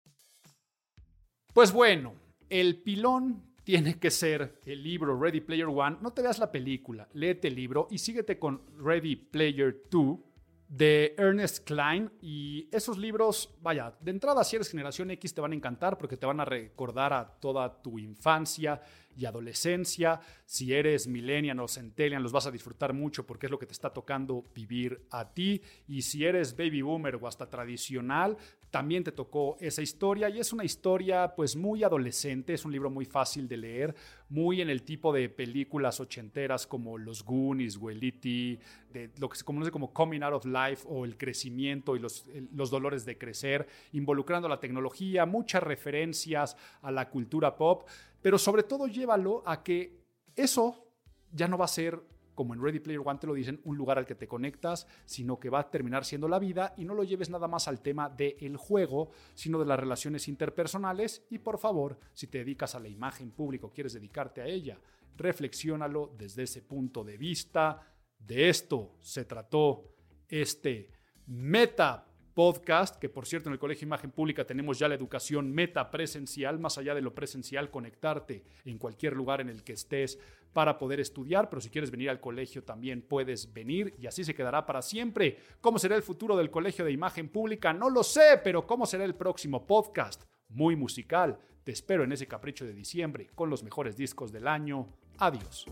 Pues bueno, el pilón tiene que ser el libro Ready Player One. No te veas la película, léete el libro y síguete con Ready Player Two, de Ernest Cline, y esos libros, vaya, de entrada si eres generación X te van a encantar porque te van a recordar a toda tu infancia y adolescencia. Si eres millennial o centennial los vas a disfrutar mucho porque es lo que te está tocando vivir a ti, y si eres baby boomer o hasta tradicional también te tocó esa historia, y es una historia pues muy adolescente, es un libro muy fácil de leer, muy en el tipo de películas ochenteras como Los Goonies o el E T, de lo que se conoce como Coming Out of Life o el crecimiento y los, el, los dolores de crecer, involucrando la tecnología, muchas referencias a la cultura pop, pero sobre todo llévalo a que eso ya no va a ser, como en Ready Player One te lo dicen, un lugar al que te conectas, sino que va a terminar siendo la vida, y no lo lleves nada más al tema del juego, sino de las relaciones interpersonales. Y por favor, si te dedicas a la imagen pública o quieres dedicarte a ella, reflexiónalo desde ese punto de vista. De esto se trató este Meta Podcast, que por cierto en el Colegio Imagen Pública tenemos ya la educación meta presencial, más allá de lo presencial, conectarte en cualquier lugar en el que estés para poder estudiar, pero si quieres venir al colegio también puedes venir, y así se quedará para siempre. ¿Cómo será el futuro del Colegio de Imagen Pública? No lo sé, pero ¿cómo será el próximo podcast? Muy musical. Te espero en ese capricho de diciembre con los mejores discos del año. Adiós.